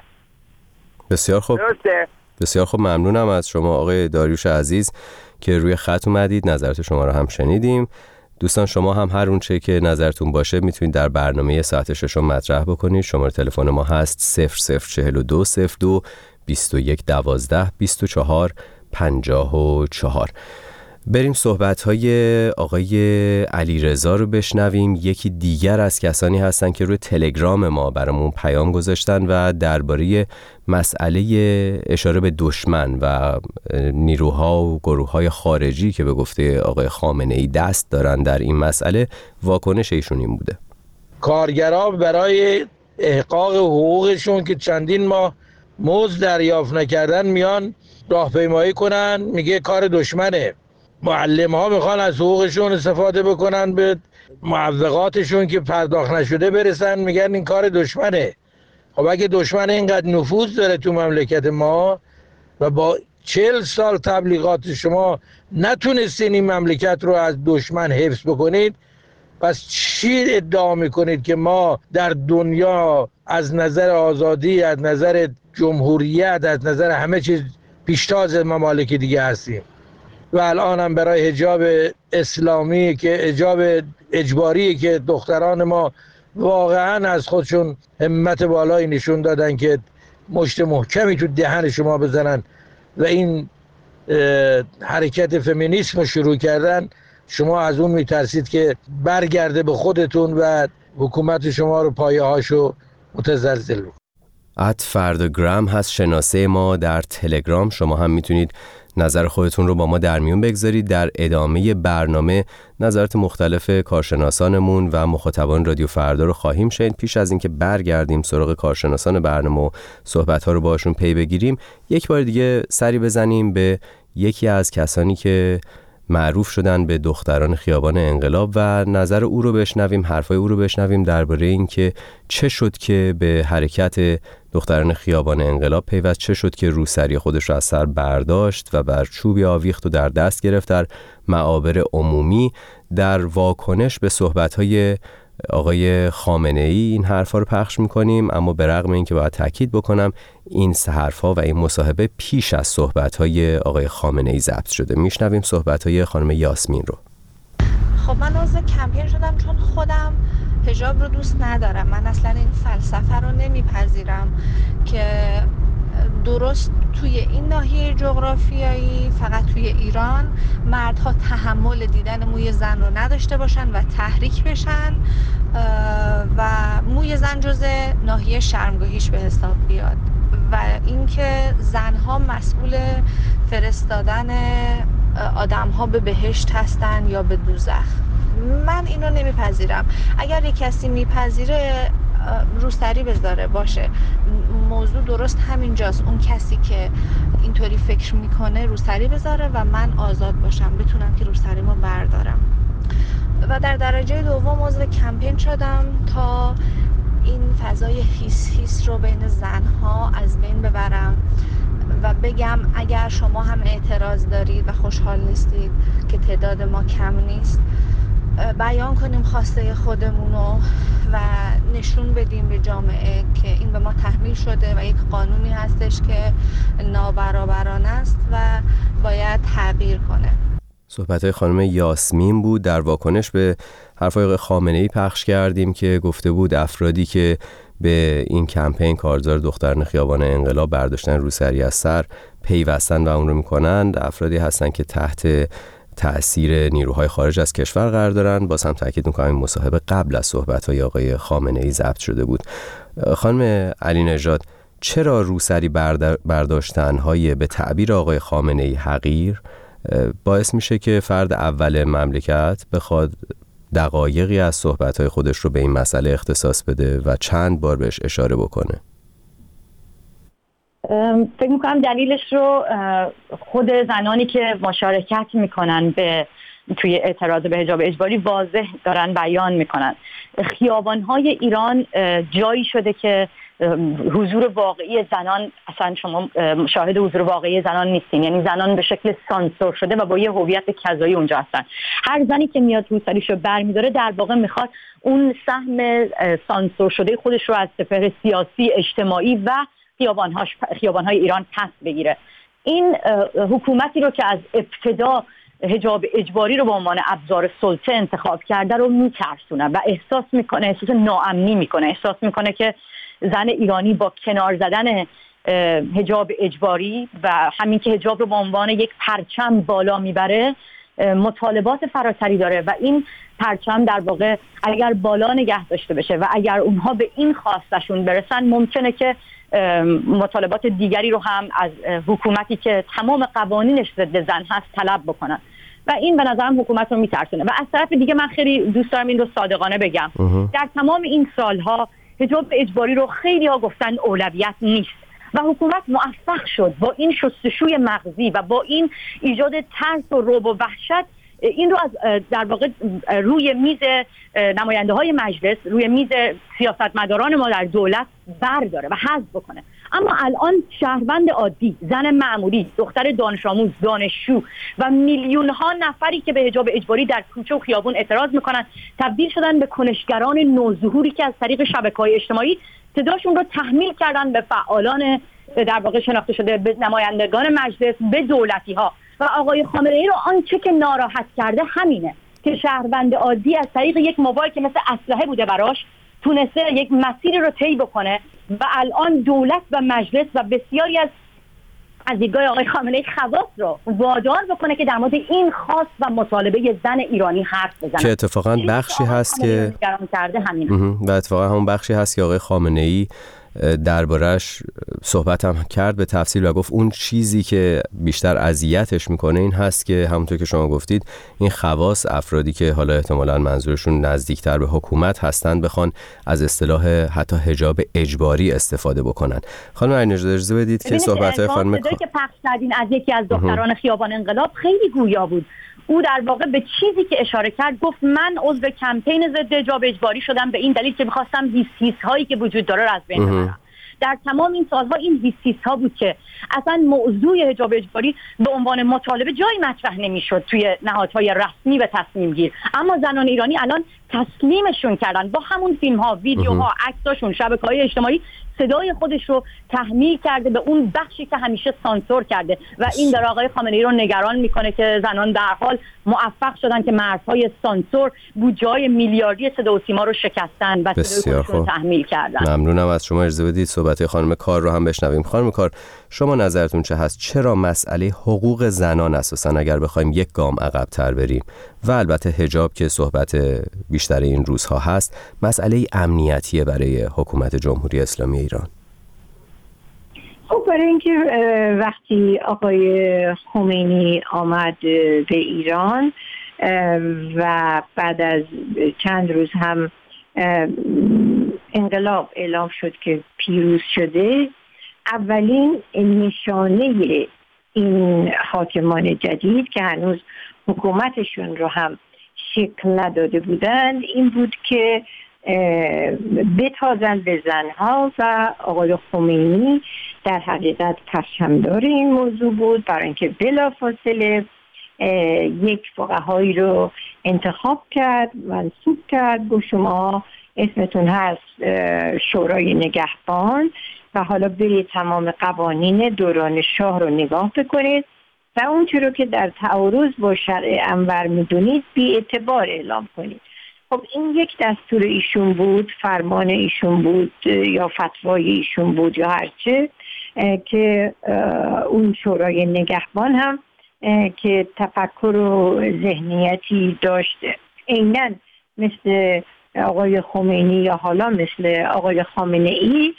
بسیار خوب. درسته؟ بسیار خوب، ممنونم از شما آقای داریوش عزیز که روی خط اومدید، نظرات شما رو هم شنیدیم. دوستان شما هم هر اون چه که نظرتون باشه میتونید در برنامه ساعت ششم مطرح بکنید. شماره تلفن ما هست صفر صفر چهل و دو صفر دو بیست و یک دوازده بیست و چهار پنجاه و چهار. بریم صحبت‌های آقای علیرضا رو بشنویم. یکی دیگر از کسانی هستن که روی تلگرام ما برامون پیام گذاشتن و درباره مسئله اشاره به دشمن و نیروها و گروه‌های خارجی که به گفته آقای خامنه‌ای دست دارن در این مسئله واکنش ایشون این بوده: کارگرها برای احقاق حقوقشون که چندین ماه مزد دریافت نکردن میان راهپیمایی کنن، میگه کار دشمنه. معلم ها میخوان از حقوقشون استفاده بکنن، به معوقاتشون که پرداخت نشده برسن، میگن این کار دشمنه. خب اگه دشمن اینقدر نفوذ داره تو مملکت ما و با چهل سال تبلیغات شما نتونستین این مملکت رو از دشمن حفظ بکنید، پس چی ادعا میکنید که ما در دنیا از نظر آزادی، از نظر جمهوریت، از نظر همه چیز پیشتاز ممالک دیگه هستیم؟ و الان هم برای حجاب اسلامی که حجاب اجباری که دختران ما واقعا از خودشون همت بالایی نشون دادن که مشت محکمی تو دهن شما بزنن و این حرکت فمینیسم رو شروع کردن، شما از اون میترسید که برگرده به خودتون و حکومت شما رو پایه هاشو متزلزل بکنید. ات فرداگرام هست شناسه ما در تلگرام. شما هم میتونید نظر خودتون رو با ما در میون بگذارید. در ادامه برنامه نظرات مختلف کارشناسانمون و مخاطبان رادیو فردا رو خواهیم شنید. پیش از اینکه برگردیم سراغ کارشناسان برنامه و صحبت‌ها رو باشون پی بگیریم، یک بار دیگه سری بزنیم به یکی از کسانی که معروف شدن به دختران خیابان انقلاب و نظر او رو بشنویم، حرفای او رو بشنویم درباره این که چه شد که به حرکت دختران خیابان انقلاب پیوست، چه شد که روسری خودش رو از سر برداشت و بر چوبی آویخت و در دست گرفت در معابر عمومی در واکنش به صحبت‌های آقای خامنه‌ای این حرفا رو پخش می‌کنیم. اما به رغم اینکه باید تاکید بکنم این سه حرفا و این مصاحبه پیش از صحبت‌های آقای خامنه‌ای ضبط شده. میشنویم صحبت‌های خانم یاسمین رو. خب من عضو کمپین شدم چون خودم حجاب رو دوست ندارم. من اصلا این فلسفه رو نمیپذیرم که درست توی این ناحیه جغرافیایی فقط توی ایران مردها تحمل دیدن موی زن رو نداشته باشن و تحریک بشن و موی زن جز ناحیه شرمگاهیش به حساب بیاد و اینکه زنها مسئول فرستادن آدمها به بهشت هستن یا به دوزخ. من اینو نمیپذیرم. اگر یک کسی میپذیره روسری بذاره باشه، موضوع درست همینجاست. اون کسی که اینطوری فکر میکنه روسری بذاره و من آزاد باشم، بتونم که روسریمو بردارم. و در درجه دوم عضو کمپین شدم تا این فضای هیس هیس رو بین زنها از بین ببرم و بگم اگر شما هم اعتراض دارید و خوشحال نیستید که تعداد ما کم نیست، بیان کنیم خواسته خودمونو و نشون بدیم به جامعه که این به ما تحمیل شده و یک قانونی هستش که نابرابرانه است و باید تغییر کنه. صحبت‌های خانم یاسمین بود. در واکنش به حرفای آقای خامنه‌ای پخش کردیم که گفته بود افرادی که به این کمپین کارزار دختران خیابان انقلاب برداشتن روسری از سر پیوستن و اون رو میکنند افرادی هستن که تحت تأثیر نیروهای خارج از کشور قرار دارن. باز هم تاکید می‌کنم این مصاحبه قبل از صحبت‌های آقای خامنه‌ای ضبط شده بود. خانم علی نژاد، چرا روسری برداشتن‌های به تعبیر آقای خامنه‌ای حقیر باعث میشه که فرد اول مملکت بخواد دقایقی از صحبت‌های خودش رو به این مسئله اختصاص بده و چند بار بهش اشاره بکنه؟ فکر میکنم دلیلش رو خود زنانی که مشارکت میکنن به توی اعتراض به حجاب اجباری واضح دارن بیان میکنن. خیابان‌های ایران جایی شده که حضور واقعی زنان، اصلا شما شاهد حضور واقعی زنان نیستین، یعنی زنان به شکل سانسور شده و با یه هویت کذایی اونجا هستن. هر زنی که میاد روسریشو برمیداره در واقع میخواد اون سهم سانسور شده خودش رو از سپهر سیاسی، اجتماعی و خیابان‌هاش خیابان‌های ایران پس بگیره. این حکومتی رو که از ابتدا حجاب اجباری رو به عنوان ابزار سلطه انتخاب کرده رو میترسونه و احساس میکنه، احساس ناامنی میکنه، احساس میکنه که زن ایرانی با کنار زدن حجاب اجباری و همین که حجاب رو به عنوان یک پرچم بالا میبره مطالبات فراتری داره و این پرچم در واقع اگر بالا نگه داشته بشه و اگر اونها به این خواستشون برسن ممکنه که مطالبات دیگری رو هم از حکومتی که تمام قوانینش ضد زن هست طلب بکنن و این به نظرم حکومت رو میترسونه. و از طرف دیگه من خیلی دوست دارم این رو صادقانه بگم، در تمام این سالها حجاب اجباری رو خیلی ها گفتن اولویت نیست و حکومت موفق شد با این شستشوی مغزی و با این ایجاد ترس و رعب و وحشت این رو از در واقع روی میز نماینده های مجلس، روی میز سیاستمداران ما در دولت برداره و حذف بکنه. اما الان شهروند عادی، زن معمولی، دختر دانش آموز، دانشجو و میلیون ها نفری که به حجاب اجباری در کوچه و خیابون اعتراض میکنن تبدیل شدن به کنشگران نوظهوری که از طریق شبکه‌های اجتماعی صداشون رو تحمیل کردن به فعالان در واقع شناخته شده، به نمایندگان مجلس، به دولتی ها. و آقای خامنه‌ای رو آنچه که ناراحت کرده همینه که شهروند عادی از طریق یک موبایل که مثل اسلحه بوده براش تونسته یک مسیری رو طی بکنه و الان دولت و مجلس و بسیاری از از دیدگاه آقای خامنه‌ای خواص رو وادار بکنه که در مورد این خواست و مطالبه زن ایرانی حرف بزنه. که اتفاقا بخشی هست که و اتفاقا همون بخشی هست که آقای خامنه‌ای دربارش صحبت هم کرد به تفصیل و گفت اون چیزی که بیشتر اذیتش میکنه این هست که همونطور که شما گفتید این خواص، افرادی که حالا احتمالاً منظورشون نزدیکتر به حکومت هستن، بخوان از اصطلاح حتی حجاب اجباری استفاده بکنن. خانم عین‌نژاد اجازه بدید که صحبت‌های خانم صدایی که پخش کردین از یکی از دختران خیابان انقلاب خیلی گویا بود. او در واقع به چیزی که اشاره کرد گفت من عضو کمپین ضد حجاب اجباری شدم به این دلیل که می‌خواستم هیس هایی که وجود داره رو از بین ببرم. در تمام این سالها این هیس ها بود که اصلا موضوع حجاب اجباری به عنوان مطالبه جایی مطرح نمی‌شد توی نهادهای رسمی و تصمیم گیر. اما زنان ایرانی الان تسلیمشون کردن با همون فیلم‌ها، ویدیوها، عکساشون، شبکه‌های اجتماعی صدای خودش رو تحمیل کرده به اون بخشی که همیشه سانسور کرده و این در آقای خامنه‌ای رو نگران میکنه که زنان در حال موفق شدن که مرزهای سانسور بودجه‌های میلیاردی صدا و سیما رو شکستن و صدای خودشون رو تحمیل کردن. ممنونم از شما. اجازه بدید صحبت خانم کار رو هم بشنویم. خانم کار، شما نظرتون چه هست؟ چرا مسئله حقوق زنان اساساً اگر بخوایم یک گام عقب‌تر بریم و البته حجاب که صحبت بیشتر این روزها هست، مسئله امنیتیه برای حکومت جمهوری اسلامی ایران؟ خب برای اینکه وقتی آقای خمینی آمد به ایران و بعد از چند روز هم انقلاب اعلام شد که پیروز شده، اولین نشانه این حاکمان جدید که هنوز حکومتشون رو هم شکل نداده بودند این بود که بتازن به زنها و آقای خمینی در حقیقت پرچمدار این موضوع بود، برای اینکه بلافاصله یک فقهایی رو انتخاب کرد، منصوب کرد، گفت شما اسمتون هست شورای نگهبان و حالا برید تمام قوانین دوران شاه رو نگاه بکنید و اون چیزی که در تعارض با شرع انور میدونید بی اعتبار اعلام کنید. خب این یک دستور ایشون بود، فرمان ایشون بود یا فتوای ایشون بود یا هرچه، که اون شورای نگهبان هم که تفکر و ذهنیتی داشته عیناً مثل آقای خمینی یا حالا مثل آقای خامنه‌ای،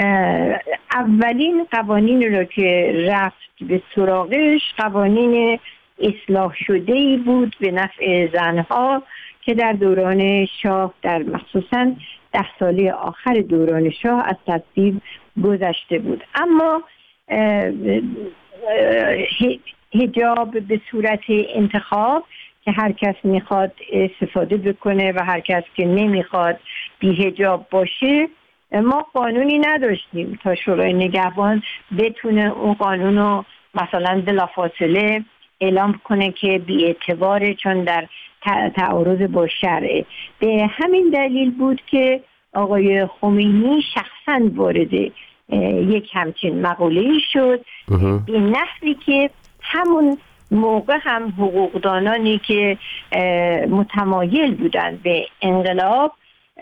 اولین قوانین رو که رفت به سراغش قوانین اصلاح شده ای بود به نفع زنها که در دوران شاه، در مخصوصاً ده ساله آخر دوران شاه از تصویب گذشته بود. اما حجاب به صورت انتخاب که هر کس میخواد استفاده بکنه و هر کس که نمیخواد بی حجاب باشه، ما قانونی نداشتیم تا شورای نگهبان بتونه اون قانون رو مثلا بلافاصله اعلام کنه که بی اعتباره چون در تعارض با شرع. به همین دلیل بود که آقای خمینی شخصا وارد یک همچین مقوله‌ای شد به نحوی که همون موقع هم حقوقدانانی که متمایل بودند به انقلاب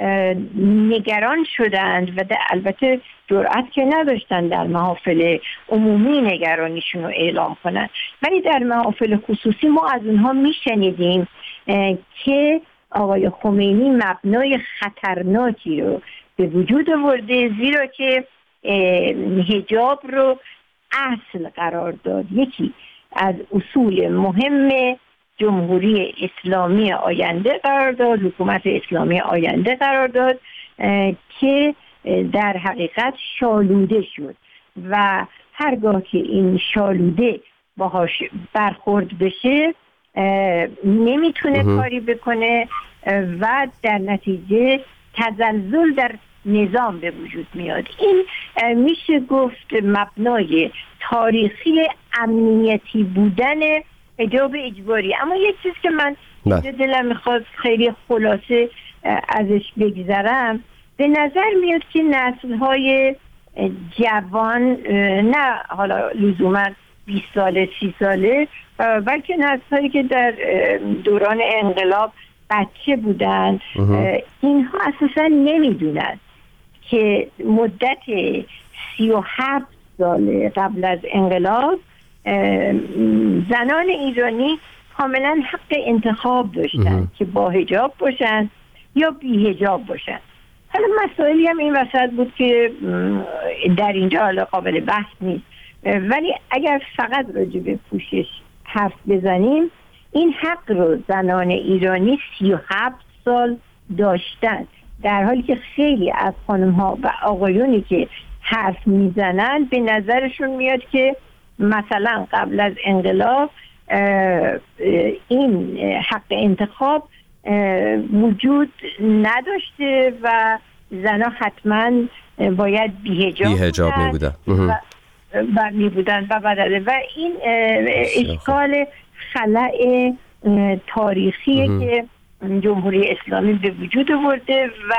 نگران شدند و البته جرأت که نداشتن در محافل عمومی نگرانیشون رو اعلام کنند، ولی در محافل خصوصی ما از اونها میشنیدیم که آقای خمینی مبنای خطرناکی رو به وجود آورده، زیرا که حجاب رو اصل قرار داد، یکی از اصول مهم جمهوری اسلامی آینده قرار داد، حکومت اسلامی آینده قرار داد که در حقیقت شالوده شد و هرگاه که این شالوده باهاش برخورد بشه نمیتونه کاری بکنه و در نتیجه تزلزل در نظام به وجود میاد. این میشه گفت مبنای تاریخی امنیتی بودن حجاب اجباری. اما یک چیز که من دلم میخواد خیلی خلاصه ازش بگذرم، به نظر میاد که نسل‌های جوان، نه حالا لزوما بیست ساله سی ساله، بلکه نسل‌هایی که در دوران انقلاب بچه بودن، اینها اساسا نمیدونن که مدت سی و هفت سال قبل از انقلاب زنان ایرانی کاملا حق انتخاب داشتن که با حجاب باشن یا بی حجاب باشن حالا مسائلی هم این وسط بود که در اینجا حالا قابل بحث نیست، ولی اگر فقط راجع به پوشش حرف بزنیم، این حق رو زنان ایرانی سی و هفت سال داشتن، در حالی که خیلی از خانم ها و آقایونی که حرف میزنن به نظرشون میاد که مثلا قبل از انقلاب این حق انتخاب وجود نداشته و زنها حتما باید بی‌حجاب بی‌حجاب می بودن و می بودن و بدله و این اشکال خلأ تاریخیه که جمهوری اسلامی به وجود آورده و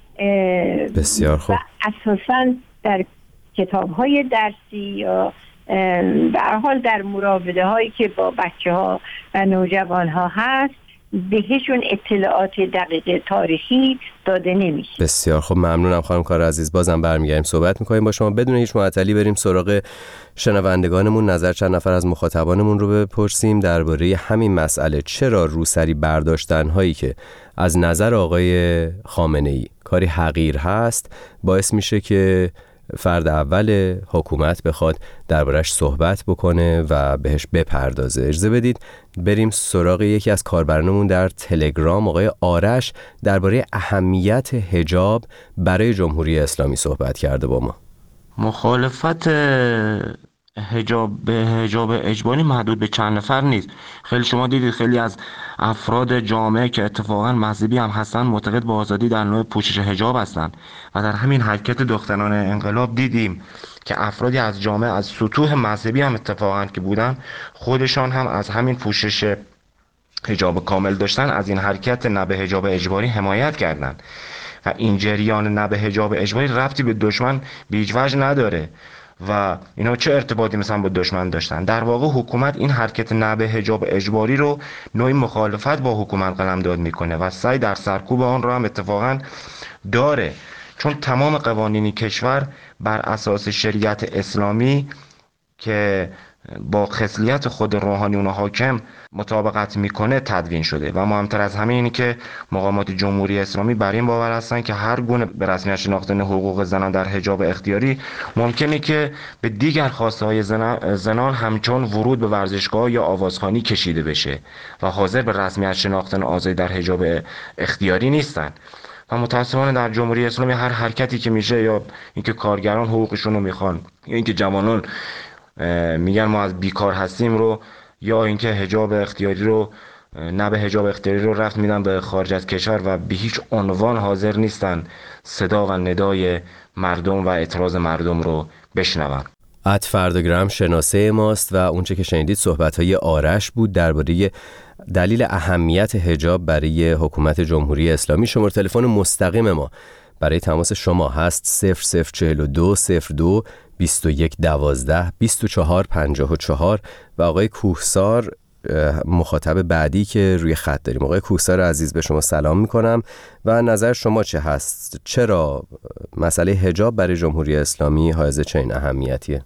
بسیار خوب اساساً در کتاب‌های درسی یا به هر حال در مراوده هایی که با بچه ها و نوجوان ها هست بهشون اطلاعات دقیق تاریخی داده نمیشه. بسیار خب، ممنونم خانم کار عزیز. بازم برمیگردیم صحبت میکنیم با شما. بدون هیچ معطلی بریم سراغ شنوندگانمون، نظر چند نفر از مخاطبانمون رو بپرسیم درباره همین مسئله. چرا روسری برداشتن هایی که از نظر آقای خامنه‌ای کاری حقیر هست باعث میشه که فرد اول حکومت بخواد دربارش صحبت بکنه و بهش بپردازه؟ اجازه بدید بریم سراغ یکی از کاربرانمون در تلگرام. آقای آرش درباره اهمیت حجاب برای جمهوری اسلامی صحبت کرده با ما. مخالفت حجاب به حجاب اجباری محدود به چند نفر نیست. خیلی شما دیدید خیلی از افراد جامعه که اتفاقا مذهبی هم هستن معتقد به آزادی در نوع پوشش حجاب هستند و در همین حرکت دختران انقلاب دیدیم که افرادی از جامعه از سطوح مذهبی هم اتفاقا که بودن خودشان هم از همین پوشش حجاب کامل داشتن از این حرکت نه به حجاب اجباری حمایت کردند و این جریان نه به حجاب اجباری ربطی به دشمن به هیچ وجه نداره و اینا چه ارتباطی مثلا با دشمن داشتن. در واقع حکومت این حرکت نه به حجاب اجباری رو نوعی مخالفت با حکومت قلمداد میکنه و سعی در سرکوب آن رو هم اتفاقا داره، چون تمام قوانین کشور بر اساس شریعت اسلامی که با خصلیت خود روحانیون و حاکم مطابقت میکنه تدوین شده و مهمتر از همه اینه که مقامات جمهوری اسلامی بر این باور هستن که هر گونه به رسمیت شناختن حقوق زنان در حجاب اختیاری ممکنه که به دیگر خواسته های زنان همچون ورود به ورزشگاه یا آوازخوانی کشیده بشه و حاضر به رسمیت شناختن آزادی در حجاب اختیاری نیستن. و متاسفانه در جمهوری اسلامی هر حرکتی که میشه یا اینکه کارگران حقوقشون رو میخوان یا اینکه جوانان میگن ما از بیکار هستیم رو یا اینکه حجاب اختیاری رو نه به حجاب اختیاری رو رفت میدن به خارج از کشور و به هیچ عنوان حاضر نیستن صدا و ندای مردم و اعتراض مردم رو بشنون. ات فردگرام شناسه ماست و اونچه که شنیدید صحبت‌های آرش بود درباره دلیل اهمیت حجاب برای حکومت جمهوری اسلامی. شماره تلفن مستقیم ما برای تماس شما هست صفر صفر چهل و دو صفر دو بیست و یک دوازده بیست و چهار پنجاه و چهار و آقای کوهسار مخاطب بعدی که روی خط داریم. آقای کوهسار عزیز به شما سلام میکنم و نظر شما چه هست؟ چرا مسئله حجاب برای جمهوری اسلامی حائز چنین اهمیتیه؟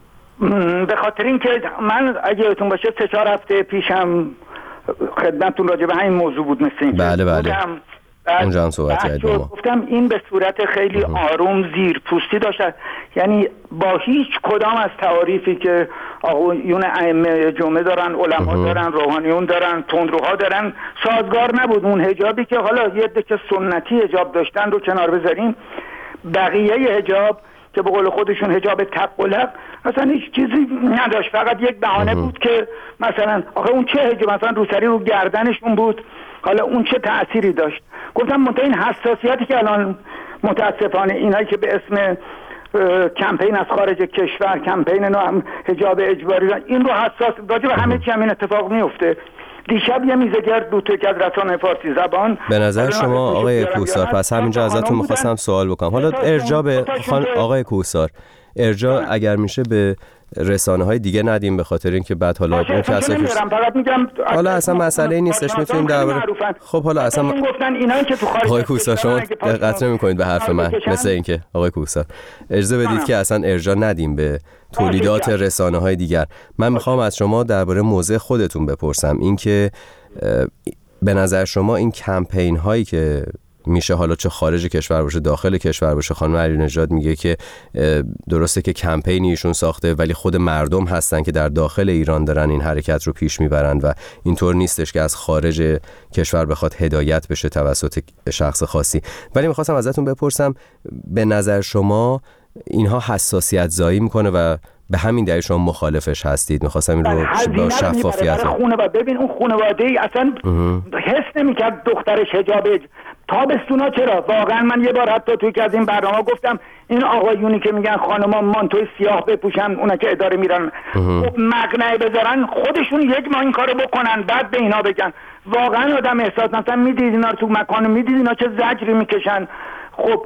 به خاطر اینکه من اگه یادتون باشه سه چهار هفته پیشم خدمتتون راجع به همین موضوع بود مثل اینکه بله بله اونجا هم صحبت کردیم. گفتم این به صورت خیلی آروم زیر پوستی داشته، یعنی با هیچ کدام از تعاریفی که آقایون ائمه جمعه دارن، علما دارن، روحانیون دارن، تندروها دارن سازگار نبود. اون حجابی که حالا یه عده که سنتی حجاب داشتن رو کنار بذاریم، بقیه حجاب که به قول خودشون حجاب تقلق اصلا هیچ چیزی نداشت، فقط یک بهانه بود که مثلا آخه اون چه حجاب، مثلا روسری رو گردنشون بود، حالا اون چه تأثیری داشت. گفتم منتها این حساسیتی که الان متاسفانه اینایی که به اسم کمپین از خارج کشور، کمپین نو حجاب اجباری، این رو حساس راجع به همه چی همین اتفاق میفته. دیشب یه میزه گرد بود توی که از رسانه فارسی زبان. به نظر شما آقای کوهسار، پس همینجا ازتون میخواستم سوال بکنم، حالا ارجاع به خان آقای کوهسار، ارجاع اگر میشه به رسانه های دیگه ندیم به خاطر اینکه بعد حالا اون کسا که حالا اصلا مسئله نیستش، میتونیم درباره خب حالا اصلا آقای کوهسار شما دقت نمی‌کنید به حرف من، مثل اینکه آقای کوهسار اجازه بدید که اصلا ارجاع ندیم به تولیدات رسانه های دیگر. من میخوام از شما درباره موضع خودتون بپرسم، اینکه به نظر شما این کمپین هایی که میشه، حالا چه خارج کشور باشه داخل کشور باشه. خانم علی نژاد میگه که درسته که کمپینی ایشون ساخته ولی خود مردم هستن که در داخل ایران دارن این حرکت رو پیش میبرن و اینطور نیستش که از خارج کشور بخواد هدایت بشه توسط شخص خاصی. ولی میخواستم ازتون بپرسم به نظر شما اینها حساسیت زایی میکنه و به همین دلیل شما مخالفش هستید؟ میخواستم این رو با شفافیت خانواده ببین اون خانواده اصلا حس نمیکرد دخترش حجاب تابستونا. چرا واقعا من یه بار حتی توی که از این برنامه گفتم این آقایونی که میگن خانما مانتوی سیاه بپوشن اونا که اداره میرن مقنعه بذارن خودشون یک ماه این کارو بکنن بعد به اینا بگن. واقعا آدم احساس مثلا میدید اینا رو تو مکانو میدید اینا چه زجری میکشن. خب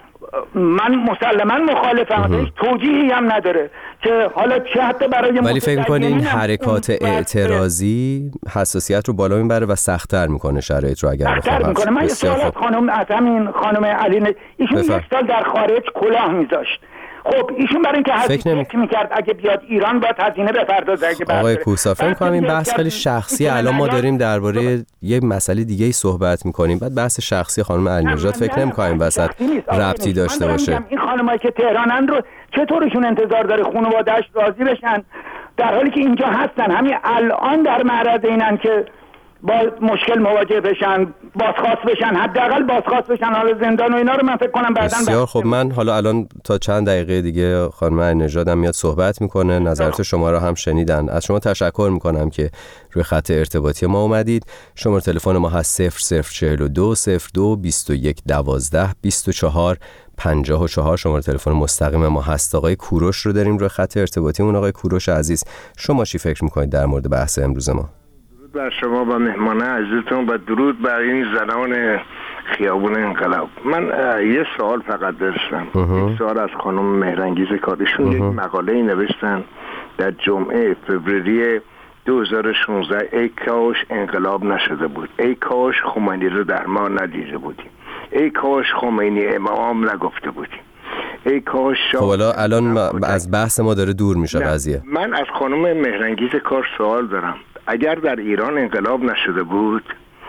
من مسلما مخالفم، هیچ توجیهی هم نداره که حالا چه حتی برای ولی فکر می‌کنید این حرکات اعتراضی حساسیت رو بالا میبره و سخت‌تر میکنه شرایط رو اگر بخوام میکنه. من یه سوال از خانم از همین خانم علی ن... ایشون یک سال در خارج کلاه میذاشت. خب ایشون برای اینکه فکر نمی... میکرد اگه بیاد ایران باید هزینه بپردازه. اگه آقای کوسا فکر کنم این بحث خیلی شخصی. الان ما داریم درباره یه مسئله دیگه ای صحبت میکنیم، بعد بحث شخصی خانم علی نژاد فکر نمی‌کنیم وسط ربطی داشته باشه. این خانمایی که تهرانن رو چطورشون انتظار داره خانواده‌اش راضی بشن در حالی که اینجا هستن همین الان در معرض اینن که با مشکل مواجه بشن، بازخواست بشن، حداقل بازخواست بشن. حالا زندان و اینا رو من فکر کنم بعداً بسیار خب. من حالا الان تا چند دقیقه دیگه خانم علی نژاد هم میاد صحبت میکنه، نظرات شما رو هم شنیدن. از شما تشکر میکنم که روی خط ارتباطی ما اومدید. شماره تلفن ما هست صفر صفر چهل و دو صفر دو بیست و یک دوازده بیست و چهار پنجاه و چهار. شماره تلفن مستقیم ما هست. آقای کوروش رو داریم روی خط ارتباطیمون. آقای کوروش عزیز، شما چی فکر میکنید در مورد بحث امروز ما؟ بر شما و مهمان عزیزتون و درود بر این زنان خیابون انقلاب. من یه سوال فقط داشتم. یک سوال از خانم مهرانگیز کاریشون یک مقاله ای نوشتن در جمعه فوریه دو هزار و شانزده. ای کاش انقلاب نشده بود، ای کاش خمینی رو در ما ندیده بودیم، ای کاش خمینی امام نگفته بودیم، ای کاش. خب حالا الان از بحث ما داره دور میشه قضیه. من از خانم مهرانگیز کار سوال دارم. اگر در ایران انقلاب نشده بود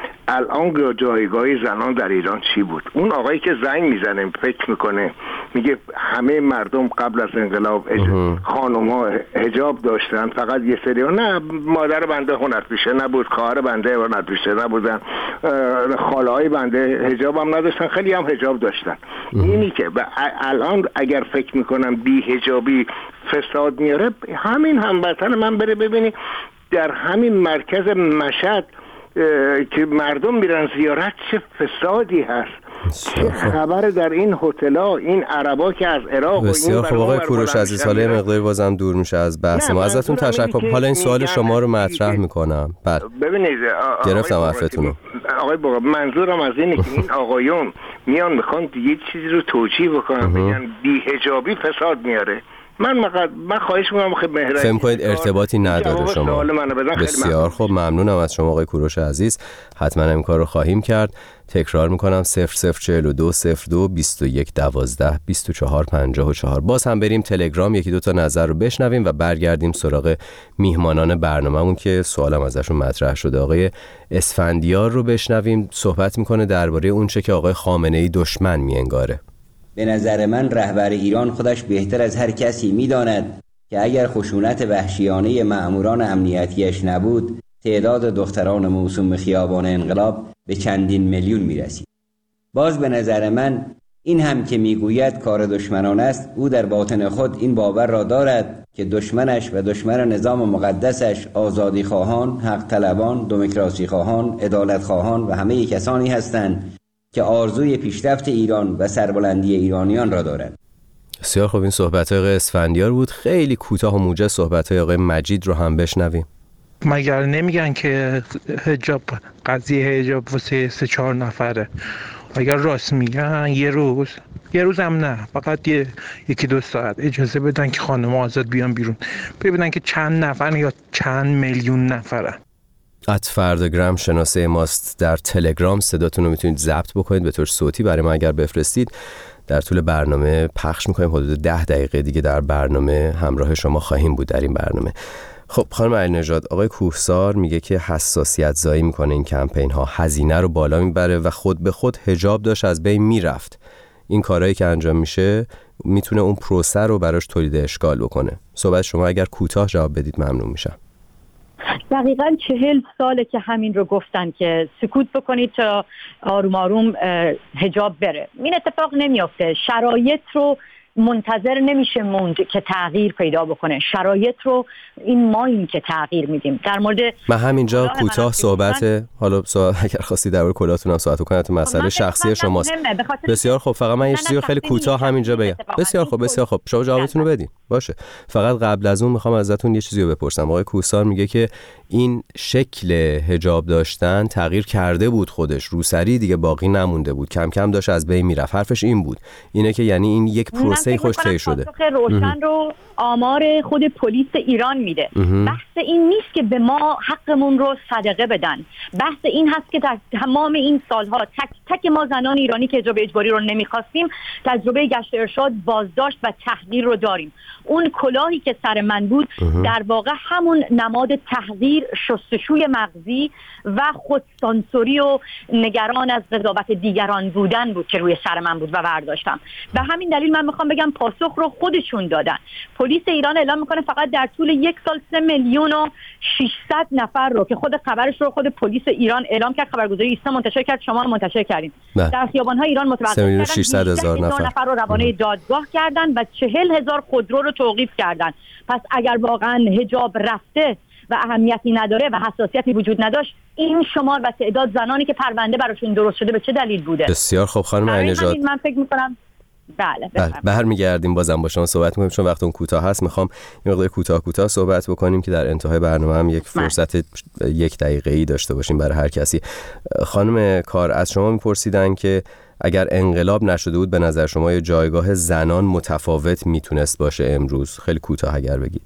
الان جایگاه زنان در ایران چی بود؟ اون آقایی که زنگ میزنه فکر میکنه میگه همه مردم قبل از انقلاب خانم ها حجاب داشتن، فقط یه سری ها نه، مادر بنده هنرپیشه نبود، خواهر بنده هنرپیشه نبودن، خاله های بنده حجاب هم نداشتن، خیلی هم حجاب داشتن. اینی که الان اگر فکر میکنم بی حجابی فساد میاره، همین هموطن من بره ببینی در همین مرکز مشهد که مردم میرن زیارت چه فسادی هست، چه خبر در این هتل‌ها، این عربا که از عراق. بسیار خب آقای کوروش عزیز، حالا مقداری بازم دور میشه از بحث ما. ازتون تشکر. حالا این سوال شما رو مطرح میکنم. بله ببینید گرفتم حرفتون. آقای بابا منظورم از اینه که این آقایون میان میخوان یه چیزی رو توجیه بکنن، بگن بی حجابی فساد میاره. من مقد... من خواهش می‌کنم خیلی مهربانی فهم کنید ارتباطی نداره شما. بسیار خب ممنونم از شما آقای کوروش عزیز. حتما این کار رو خواهیم کرد. تکرار میکنم صفر صفر چهل و دو صفر دو بیست و یک دوازده بیست و چهار پنجاه و چهار. باز هم بریم تلگرام یکی دو تا نظر رو بشنویم و برگردیم سراغ میهمانان برنامه‌مون که سوالم ازشون مطرح شده. آقای اسفندیار رو بشنویم، صحبت میکنه درباره اون چه که آقای خامنه‌ای دشمن میانگاره. به نظر من رهبر ایران خودش بهتر از هر کسی می‌داند که اگر خشونت وحشیانه مأموران امنیتیش نبود، تعداد دختران موسوم به خیابان انقلاب به چندین میلیون می‌رسید. باز به نظر من این هم که میگوید کار دشمنان است، او در باطن خود این باور را دارد که دشمنش و دشمن نظام مقدسش آزادی خواهان، حق طلبان، دموکراسی خواهان، عدالت خواهان و همه کسانی هستند که آرزوی پیشرفت ایران و سربلندی ایرانیان را دارند. بسیار خوب. این صحبت‌های آقای اسفندیار بود. خیلی کوتاه و موجز صحبت‌های آقای مجید رو هم بشنویم. مگر نمیگن که حجاب قضیه حجاب واسه سه چهار نفره؟ اگر راست میگن یه روز یه روز هم نه، فقط یه یکی دو ساعت اجازه بدن که خانم‌ها آزاد بیان بیرون، ببینن که چند نفر یا چند میلیون نفرن. ات فردگرام شناسه ماست در تلگرام. صداتون رو میتونید ضبط بکنید به طور صوتی برای ما اگر بفرستید. در طول برنامه پخش میکنیم. حدود ده دقیقه دیگه در برنامه همراه شما خواهیم بود در این برنامه. خب خانم علی نژاد، آقای کوهسار میگه که حساسیت زایی میکنه این کمپین ها، هزینه رو بالا میبره و خود به خود حجاب داشت از بین میرفت. این کارهایی که انجام میشه میتونه اون پروسه رو براش تولید اشکال بکنه. صحبت شما اگر کوتاه جواب بدید ممنون میشم. دقیقاً چهل ساله که همین رو گفتن که سکوت بکنید تا آروم آروم حجاب بره. این اتفاق نمیافته. شرایط رو منتظر نمیشه موند که تغییر پیدا بکنه. شرایط رو این ماییم که تغییر میدیم. در مورد من همینجا کوتاه صحبت، حالا سوال اگر خواستی در مورد کلاتون هم صحبت کنم، تو مسئله شخصی شماست. بسیار خوب، فقط من یه چیزی رو خیلی کوتاه همینجا بگم. بسیار خوب بسیار خوب شما جوابتون رو بدین. باشه، فقط قبل از اون میخوام ازتون یه چیزی رو بپرسم. آقای کوهسار میگه که این شکل حجاب داشتن تغییر کرده بود، خودش روسری دیگه باقی نمونده بود، کم کم داشت از بین میرفت. حرفش این بود، اینه که یعنی این یک پروسه خوش طی شده. پاسخ روشن رو آمار خود پلیس ایران میده. بحث این نیست که به ما حقمون رو صدقه بدن. بحث این هست که در تمام این سالها تک تک ما زنان ایرانی که حجاب اجباری رو نمیخواستیم تجربه گشت ارشاد، بازداشت و تحقیر رو داریم. اون کلاهی که سر من بود در واقع همون نماد تحقیر، شستشوی مغزی و خودسانسوری و نگران از قضاوت دیگران بودن بود که روی سر من بود و برداشتم. به همین دلیل من میخوام بگم پاسخ رو خودشون دادن. پلیس ایران اعلام میکنه فقط در طول یک سال سه میلیون و ششصد نفر رو که خود خبرش رو خود پلیس ایران اعلام کرد، خبرگزاری ایسنا منتشر کرد، شما هم منتشر کردین، در خیابان‌های ایران متوقف کردن ششصد هزار نفر. نفر رو روانه دادگاه کردن و چهل هزار خودرو رو توقیف کردن. پس اگر واقعا حجاب رفته و اهمیتی نداره و حساسیتی وجود نداشت، این شمار و تعداد زنانی که پرونده براشون درست شده به چه دلیل بوده؟ بسیار خب خانم علی نژاد، من فکر می‌کنم بله بله برمیگردیم بازم با شما صحبت می‌کنیم، چون وقتون کوتاه هست. میخوام یه مقدار کوتاه کوتاه صحبت بکنیم که در انتهای برنامه هم یک فرصت یک دقیقه‌ای داشته باشیم برای هر کسی. خانم کار، از شما میپرسیدن که اگر انقلاب نشده بود به نظر شما یه جایگاه زنان متفاوت میتونست باشه امروز؟ خیلی کوتاه اگر بگید.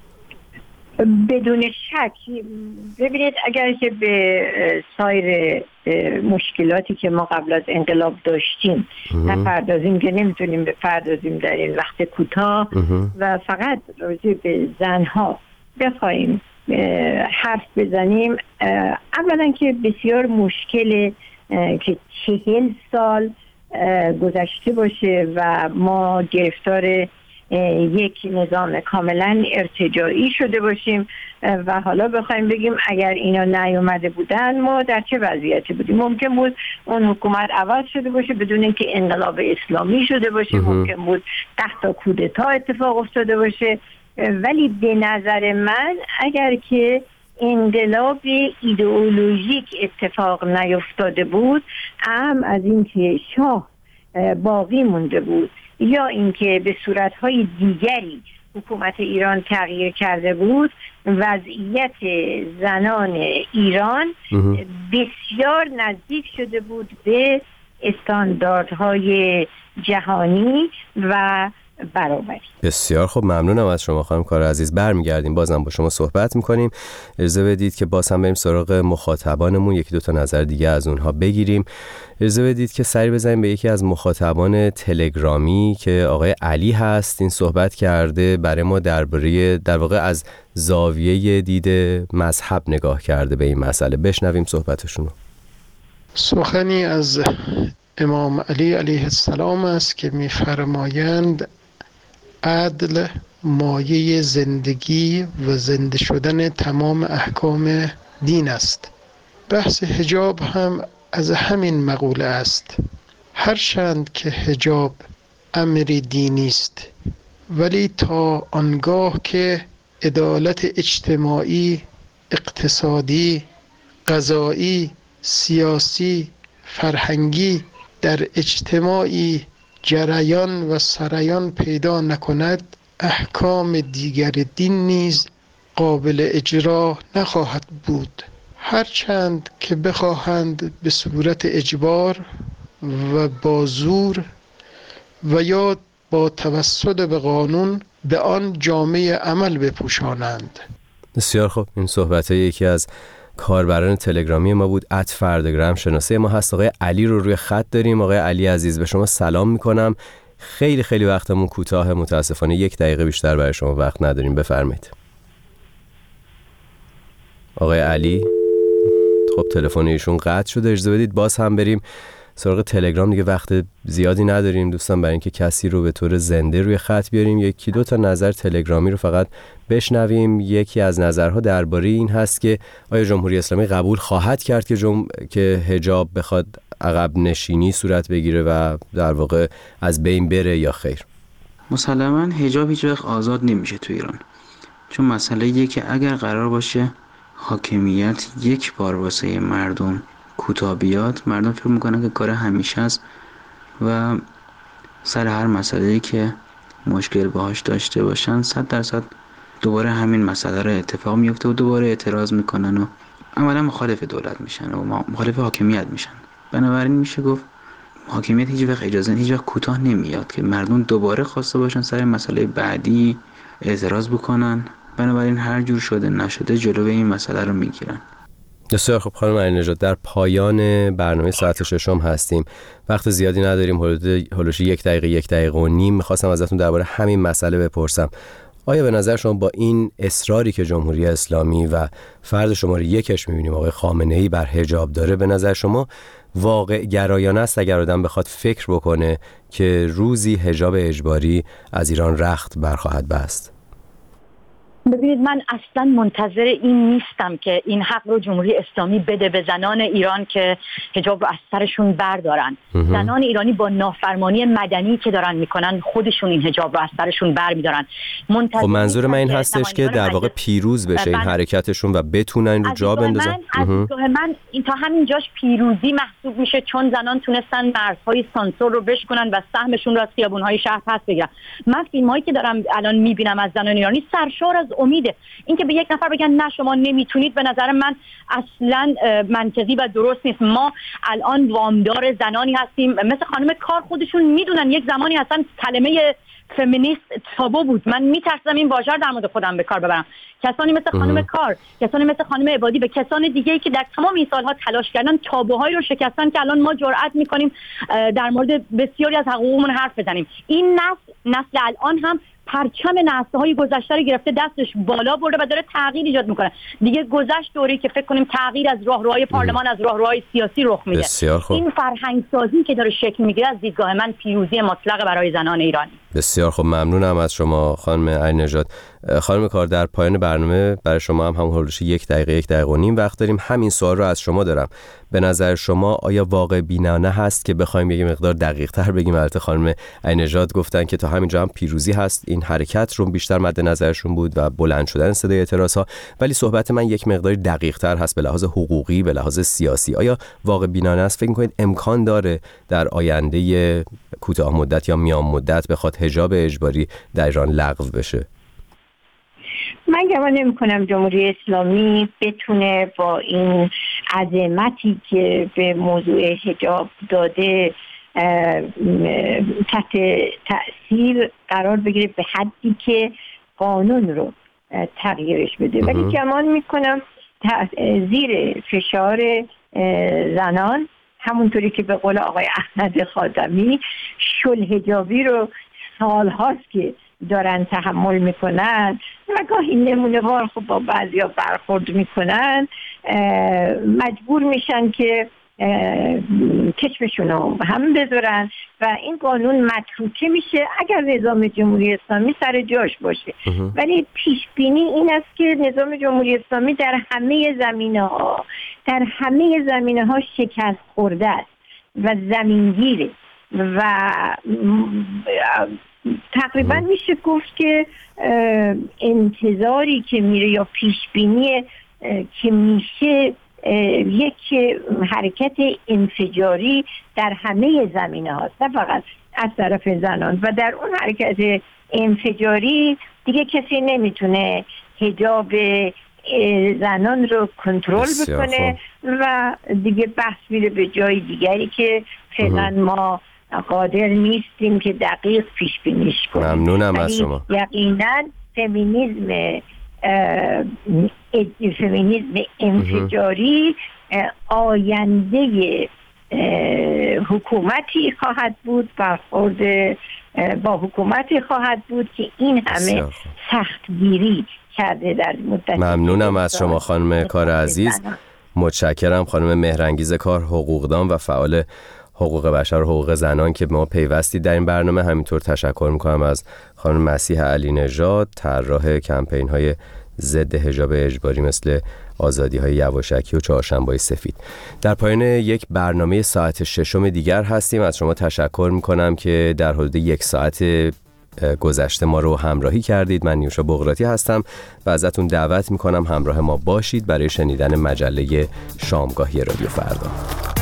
بدون شک ببینید، اگر که به سایر مشکلاتی که ما قبل از انقلاب داشتیم نپردازیم که نمیتونیم بپردازیم در این وقت کوتاه و فقط راجع به زنها بخوایم حرف بزنیم، اولا که بسیار مشکل که چهل سال گذشته باشه و ما گرفتار یک نظام کاملا ارتجاعی شده باشیم و حالا بخوایم بگیم اگر اینا نیومده بودن ما در چه وضعیتی بودیم. ممکن بود اون حکومت عوض شده باشه بدون اینکه انقلاب اسلامی شده باشه، ممکن بود ده تا کودتا اتفاق افتاده باشه، ولی به نظر من اگر که انقلاب ایدئولوژیک اتفاق نیفتاده بود، هم از اینکه شاه باقی مونده بود یا اینکه به صورتهای دیگری حکومت ایران تغییر کرده بود، وضعیت زنان ایران بسیار نزدیک شده بود به استانداردهای جهانی و برابری. بسیار خب، ممنونم از شما خانم کار عزیز. برمیگردیم بازم با شما صحبت میکنیم. اجازه بدید که باز هم بریم سراغ مخاطبانمون، یکی دو تا نظر دیگه از اونها بگیریم. اجازه بدید که سری بزنیم به یکی از مخاطبان تلگرامی که آقای علی هست. این صحبت کرده برای ما درباره در واقع از زاویه دید مذهب نگاه کرده به این مسئله. بشنویم صحبتشون رو. سخنی از امام علی علیه السلام است که می‌فرمایند عدل مایه زندگی و زنده شدن تمام احکام دین است. بحث حجاب هم از همین مقوله است. هرچند که حجاب امری دینی است، ولی تا آنگاه که عدالت اجتماعی، اقتصادی، قضایی، سیاسی، فرهنگی در اجتماعی جریان و سریان پیدا نکند، احکام دیگر دین نیز قابل اجرا نخواهد بود. هرچند که بخواهند به صورت اجبار و با زور و یا با توسط به قانون به آن جامعه عمل بپوشانند. بسیار خوب، این صحبت یکی از کاربران تلگرامی ما بود. ات فردگرام شناسه ما هست. آقای علی رو روی خط داریم. آقای علی عزیز، به شما سلام میکنم. خیلی خیلی وقتمون کوتاه، متاسفانه یک دقیقه بیشتر برای شما وقت نداریم. بفرمایید. آقای علی. خب تلفن ایشون قطع شده. اجازه بدید باز هم بریم سراغ تلگرام، دیگه وقت زیادی نداریم دوستان برای اینکه کسی رو به طور زنده روی خط بیاریم. یکی دو تا نظر تلگرامی رو فقط بشنویم. یکی از نظرها درباره این هست که آیا جمهوری اسلامی قبول خواهد کرد که جم... که حجاب بخواد عقب نشینی صورت بگیره و در واقع از بین بره یا خیر؟ مسلماً حجاب هیچ وقت آزاد نمیشه تو ایران، چون مسئله یه که اگر قرار باشه حاکمیت یک بار واسه مردم کوتاه بیاد، مردم فکر میکنن که کار همیشه است و سر هر مسئله‌ای که مشکل باهاش داشته باشن صد درصد دوباره همین مسئله رو اتفاق میفته و دوباره اعتراض میکنن و عملا مخالف دولت میشن و مخالف حاکمیت میشن. بنابراین میشه گفت حاکمیت هیچ وقت اجازه هیچ وقت کوتاه نمیاد که مردم دوباره خواسته باشن سر مسئله بعدی اعتراض بکنن. بنابراین هر جور شده نشده جلوی این مسئله رو میگیرن. بسیار خب خانم علی‌نژاد، در پایان برنامه ساعت ششم هستیم، وقت زیادی نداریم، حدود یک دقیقه یک دقیقه و نیم. میخواستم ازتون درباره همین مسئله بپرسم. آیا به نظر شما با این اصراری که جمهوری اسلامی و فرد شماره یکش میبینیم آقای خامنه‌ای بر حجاب داره، به نظر شما واقع گرایانه است اگر آدم بخواد فکر بکنه که روزی حجاب اجباری از ایران رخت برخواهد بست؟ ببینید، من اصلا منتظر این نیستم که این حق رو جمهوری اسلامی بده به زنان ایران که حجاب رو از سرشون بردارن. زنان ایرانی با نافرمانی مدنی که دارن میکنن خودشون این حجاب رو از سرشون برمیدارن. خب منظور من این هستش که در واقع پیروز بشه این حرکتشون و بتونن رو جا بندازن. از دیدگاه من این تا همین جاش پیروزی محسوب میشه، چون زنان تونستن مرزهای سانسور رو بشکنن و سهمشون رو از خیابونهای شهر پس بگیرن. من فیلمایی که دارم الان میبینم از زنان ایرانی سرشار از امیده. اینکه به یک نفر بگن نه شما نمیتونید، به نظر من اصلا منطقی و درست نیست. ما الان وامدار زنانی هستیم مثل خانم کار، خودشون میدونن یک زمانی اصلا کلمه فمینیست تابو بود. من میترسم این واژه رو در مورد خودم به کار ببرم. کسانی مثل خانم کار، کسانی مثل خانم عبادی، به کسان دیگه‌ای که در تمام این سالها تلاش کردن تابوهایی رو شکستن که الان ما جرئت میکنیم در مورد بسیاری از حقوقمون حرف بزنیم. این نسل نسل الان هم پرچم نسل‌های گذشته رو گرفته دستش بالا برده و داره تغییر ایجاد میکنه. دیگه گذشت دوری که فکر کنیم تغییر از راهروهای پارلمان از راهروهای سیاسی رخ میده. این فرهنگ سازی که داره شکل میگیره از دیدگاه من پیروزی مطلق برای زنان ایرانی. بسیار خب، ممنونم از شما خانم علی‌نژاد. خانم کار، در پایان برنامه برای شما هم همون حدود یک دقیقه یک دقیقه و نیم وقت داریم. همین سوال رو از شما دارم. به نظر شما آیا واقع بینانه هست که بخوایم یه مقدار دقیق تر بگیم؟ البته خانم علی‌نژاد گفتن که تا همینجا هم پیروزی هست، این حرکت رو بیشتر مد نظرشون بود و بلند شدن صدای اعتراض ها، ولی صحبت من یک مقدار دقیق تر هست به لحاظ حقوقی، به لحاظ سیاسی. آیا واقع بینانه است؟ فکر می‌کنید امکان داره در آینده کوتاه مدت یا میان مدت بخواد حجاب اجباری در ایران لغو بشه؟ من گمان نمی کنم جمهوری اسلامی بتونه با این عظمتی که به موضوع حجاب داده تحت تأثیر قرار بگیره به حدی که قانون رو تغییرش بده، ولی گمان می کنم زیر فشار زنان، همونطوری که به قول آقای احمد خاتمی شل حجابی رو سالهاست که دارن تحمل میکنن و گاهی نمونه وار خب با بعضیا برخورد میکنن، مجبور میشن که کشمشون رو هم بذارن و این قانون متروکه میشه اگر نظام جمهوری اسلامی سر جاش باشه. ولی پیش بینی این است که نظام جمهوری اسلامی در همه زمینه ها در همه زمینه ها شکست خورده است و زمینگیره و تقریبا میشه گفت که انتظاری که میره یا پیش بینی که میشه یک حرکت انفجاری در همه زمینه هاست، نه فقط از طرف زنان، و در اون حرکت انفجاری دیگه کسی نمیتونه حجاب زنان رو کنترل بکنه و دیگه بحث میره به جای دیگری که فعلا ما قادر نیستیم که دقیق پیش بینیش کنیم. ممنونم از شما. یقینا فمینیسم فمینیسم انفجاری آینده حکومتی خواهد بود، برخورد با حکومتی خواهد بود که این همه سختگیری کرده در مدت. ممنونم از شما خانم کار عزیز. متشکرم خانم مهرانگیز کار، حقوقدان و فعال حقوق بشر و حقوق زنان که به ما پیوستید در این برنامه. همینطور تشکر میکنم از خانم مسیح علی نژاد، طراح کمپین های ضد حجاب اجباری مثل آزادی های یواشکی و چهارشنبه‌های سفید. در پایان یک برنامه ساعت ششم دیگر هستیم. از شما تشکر میکنم که در حدود یک ساعت گذشته ما رو همراهی کردید. من نیوشا بغراتی هستم و ازتون دعوت میکنم همراه ما باشید برای شنیدن مجله شامگاهی رادیو فردا.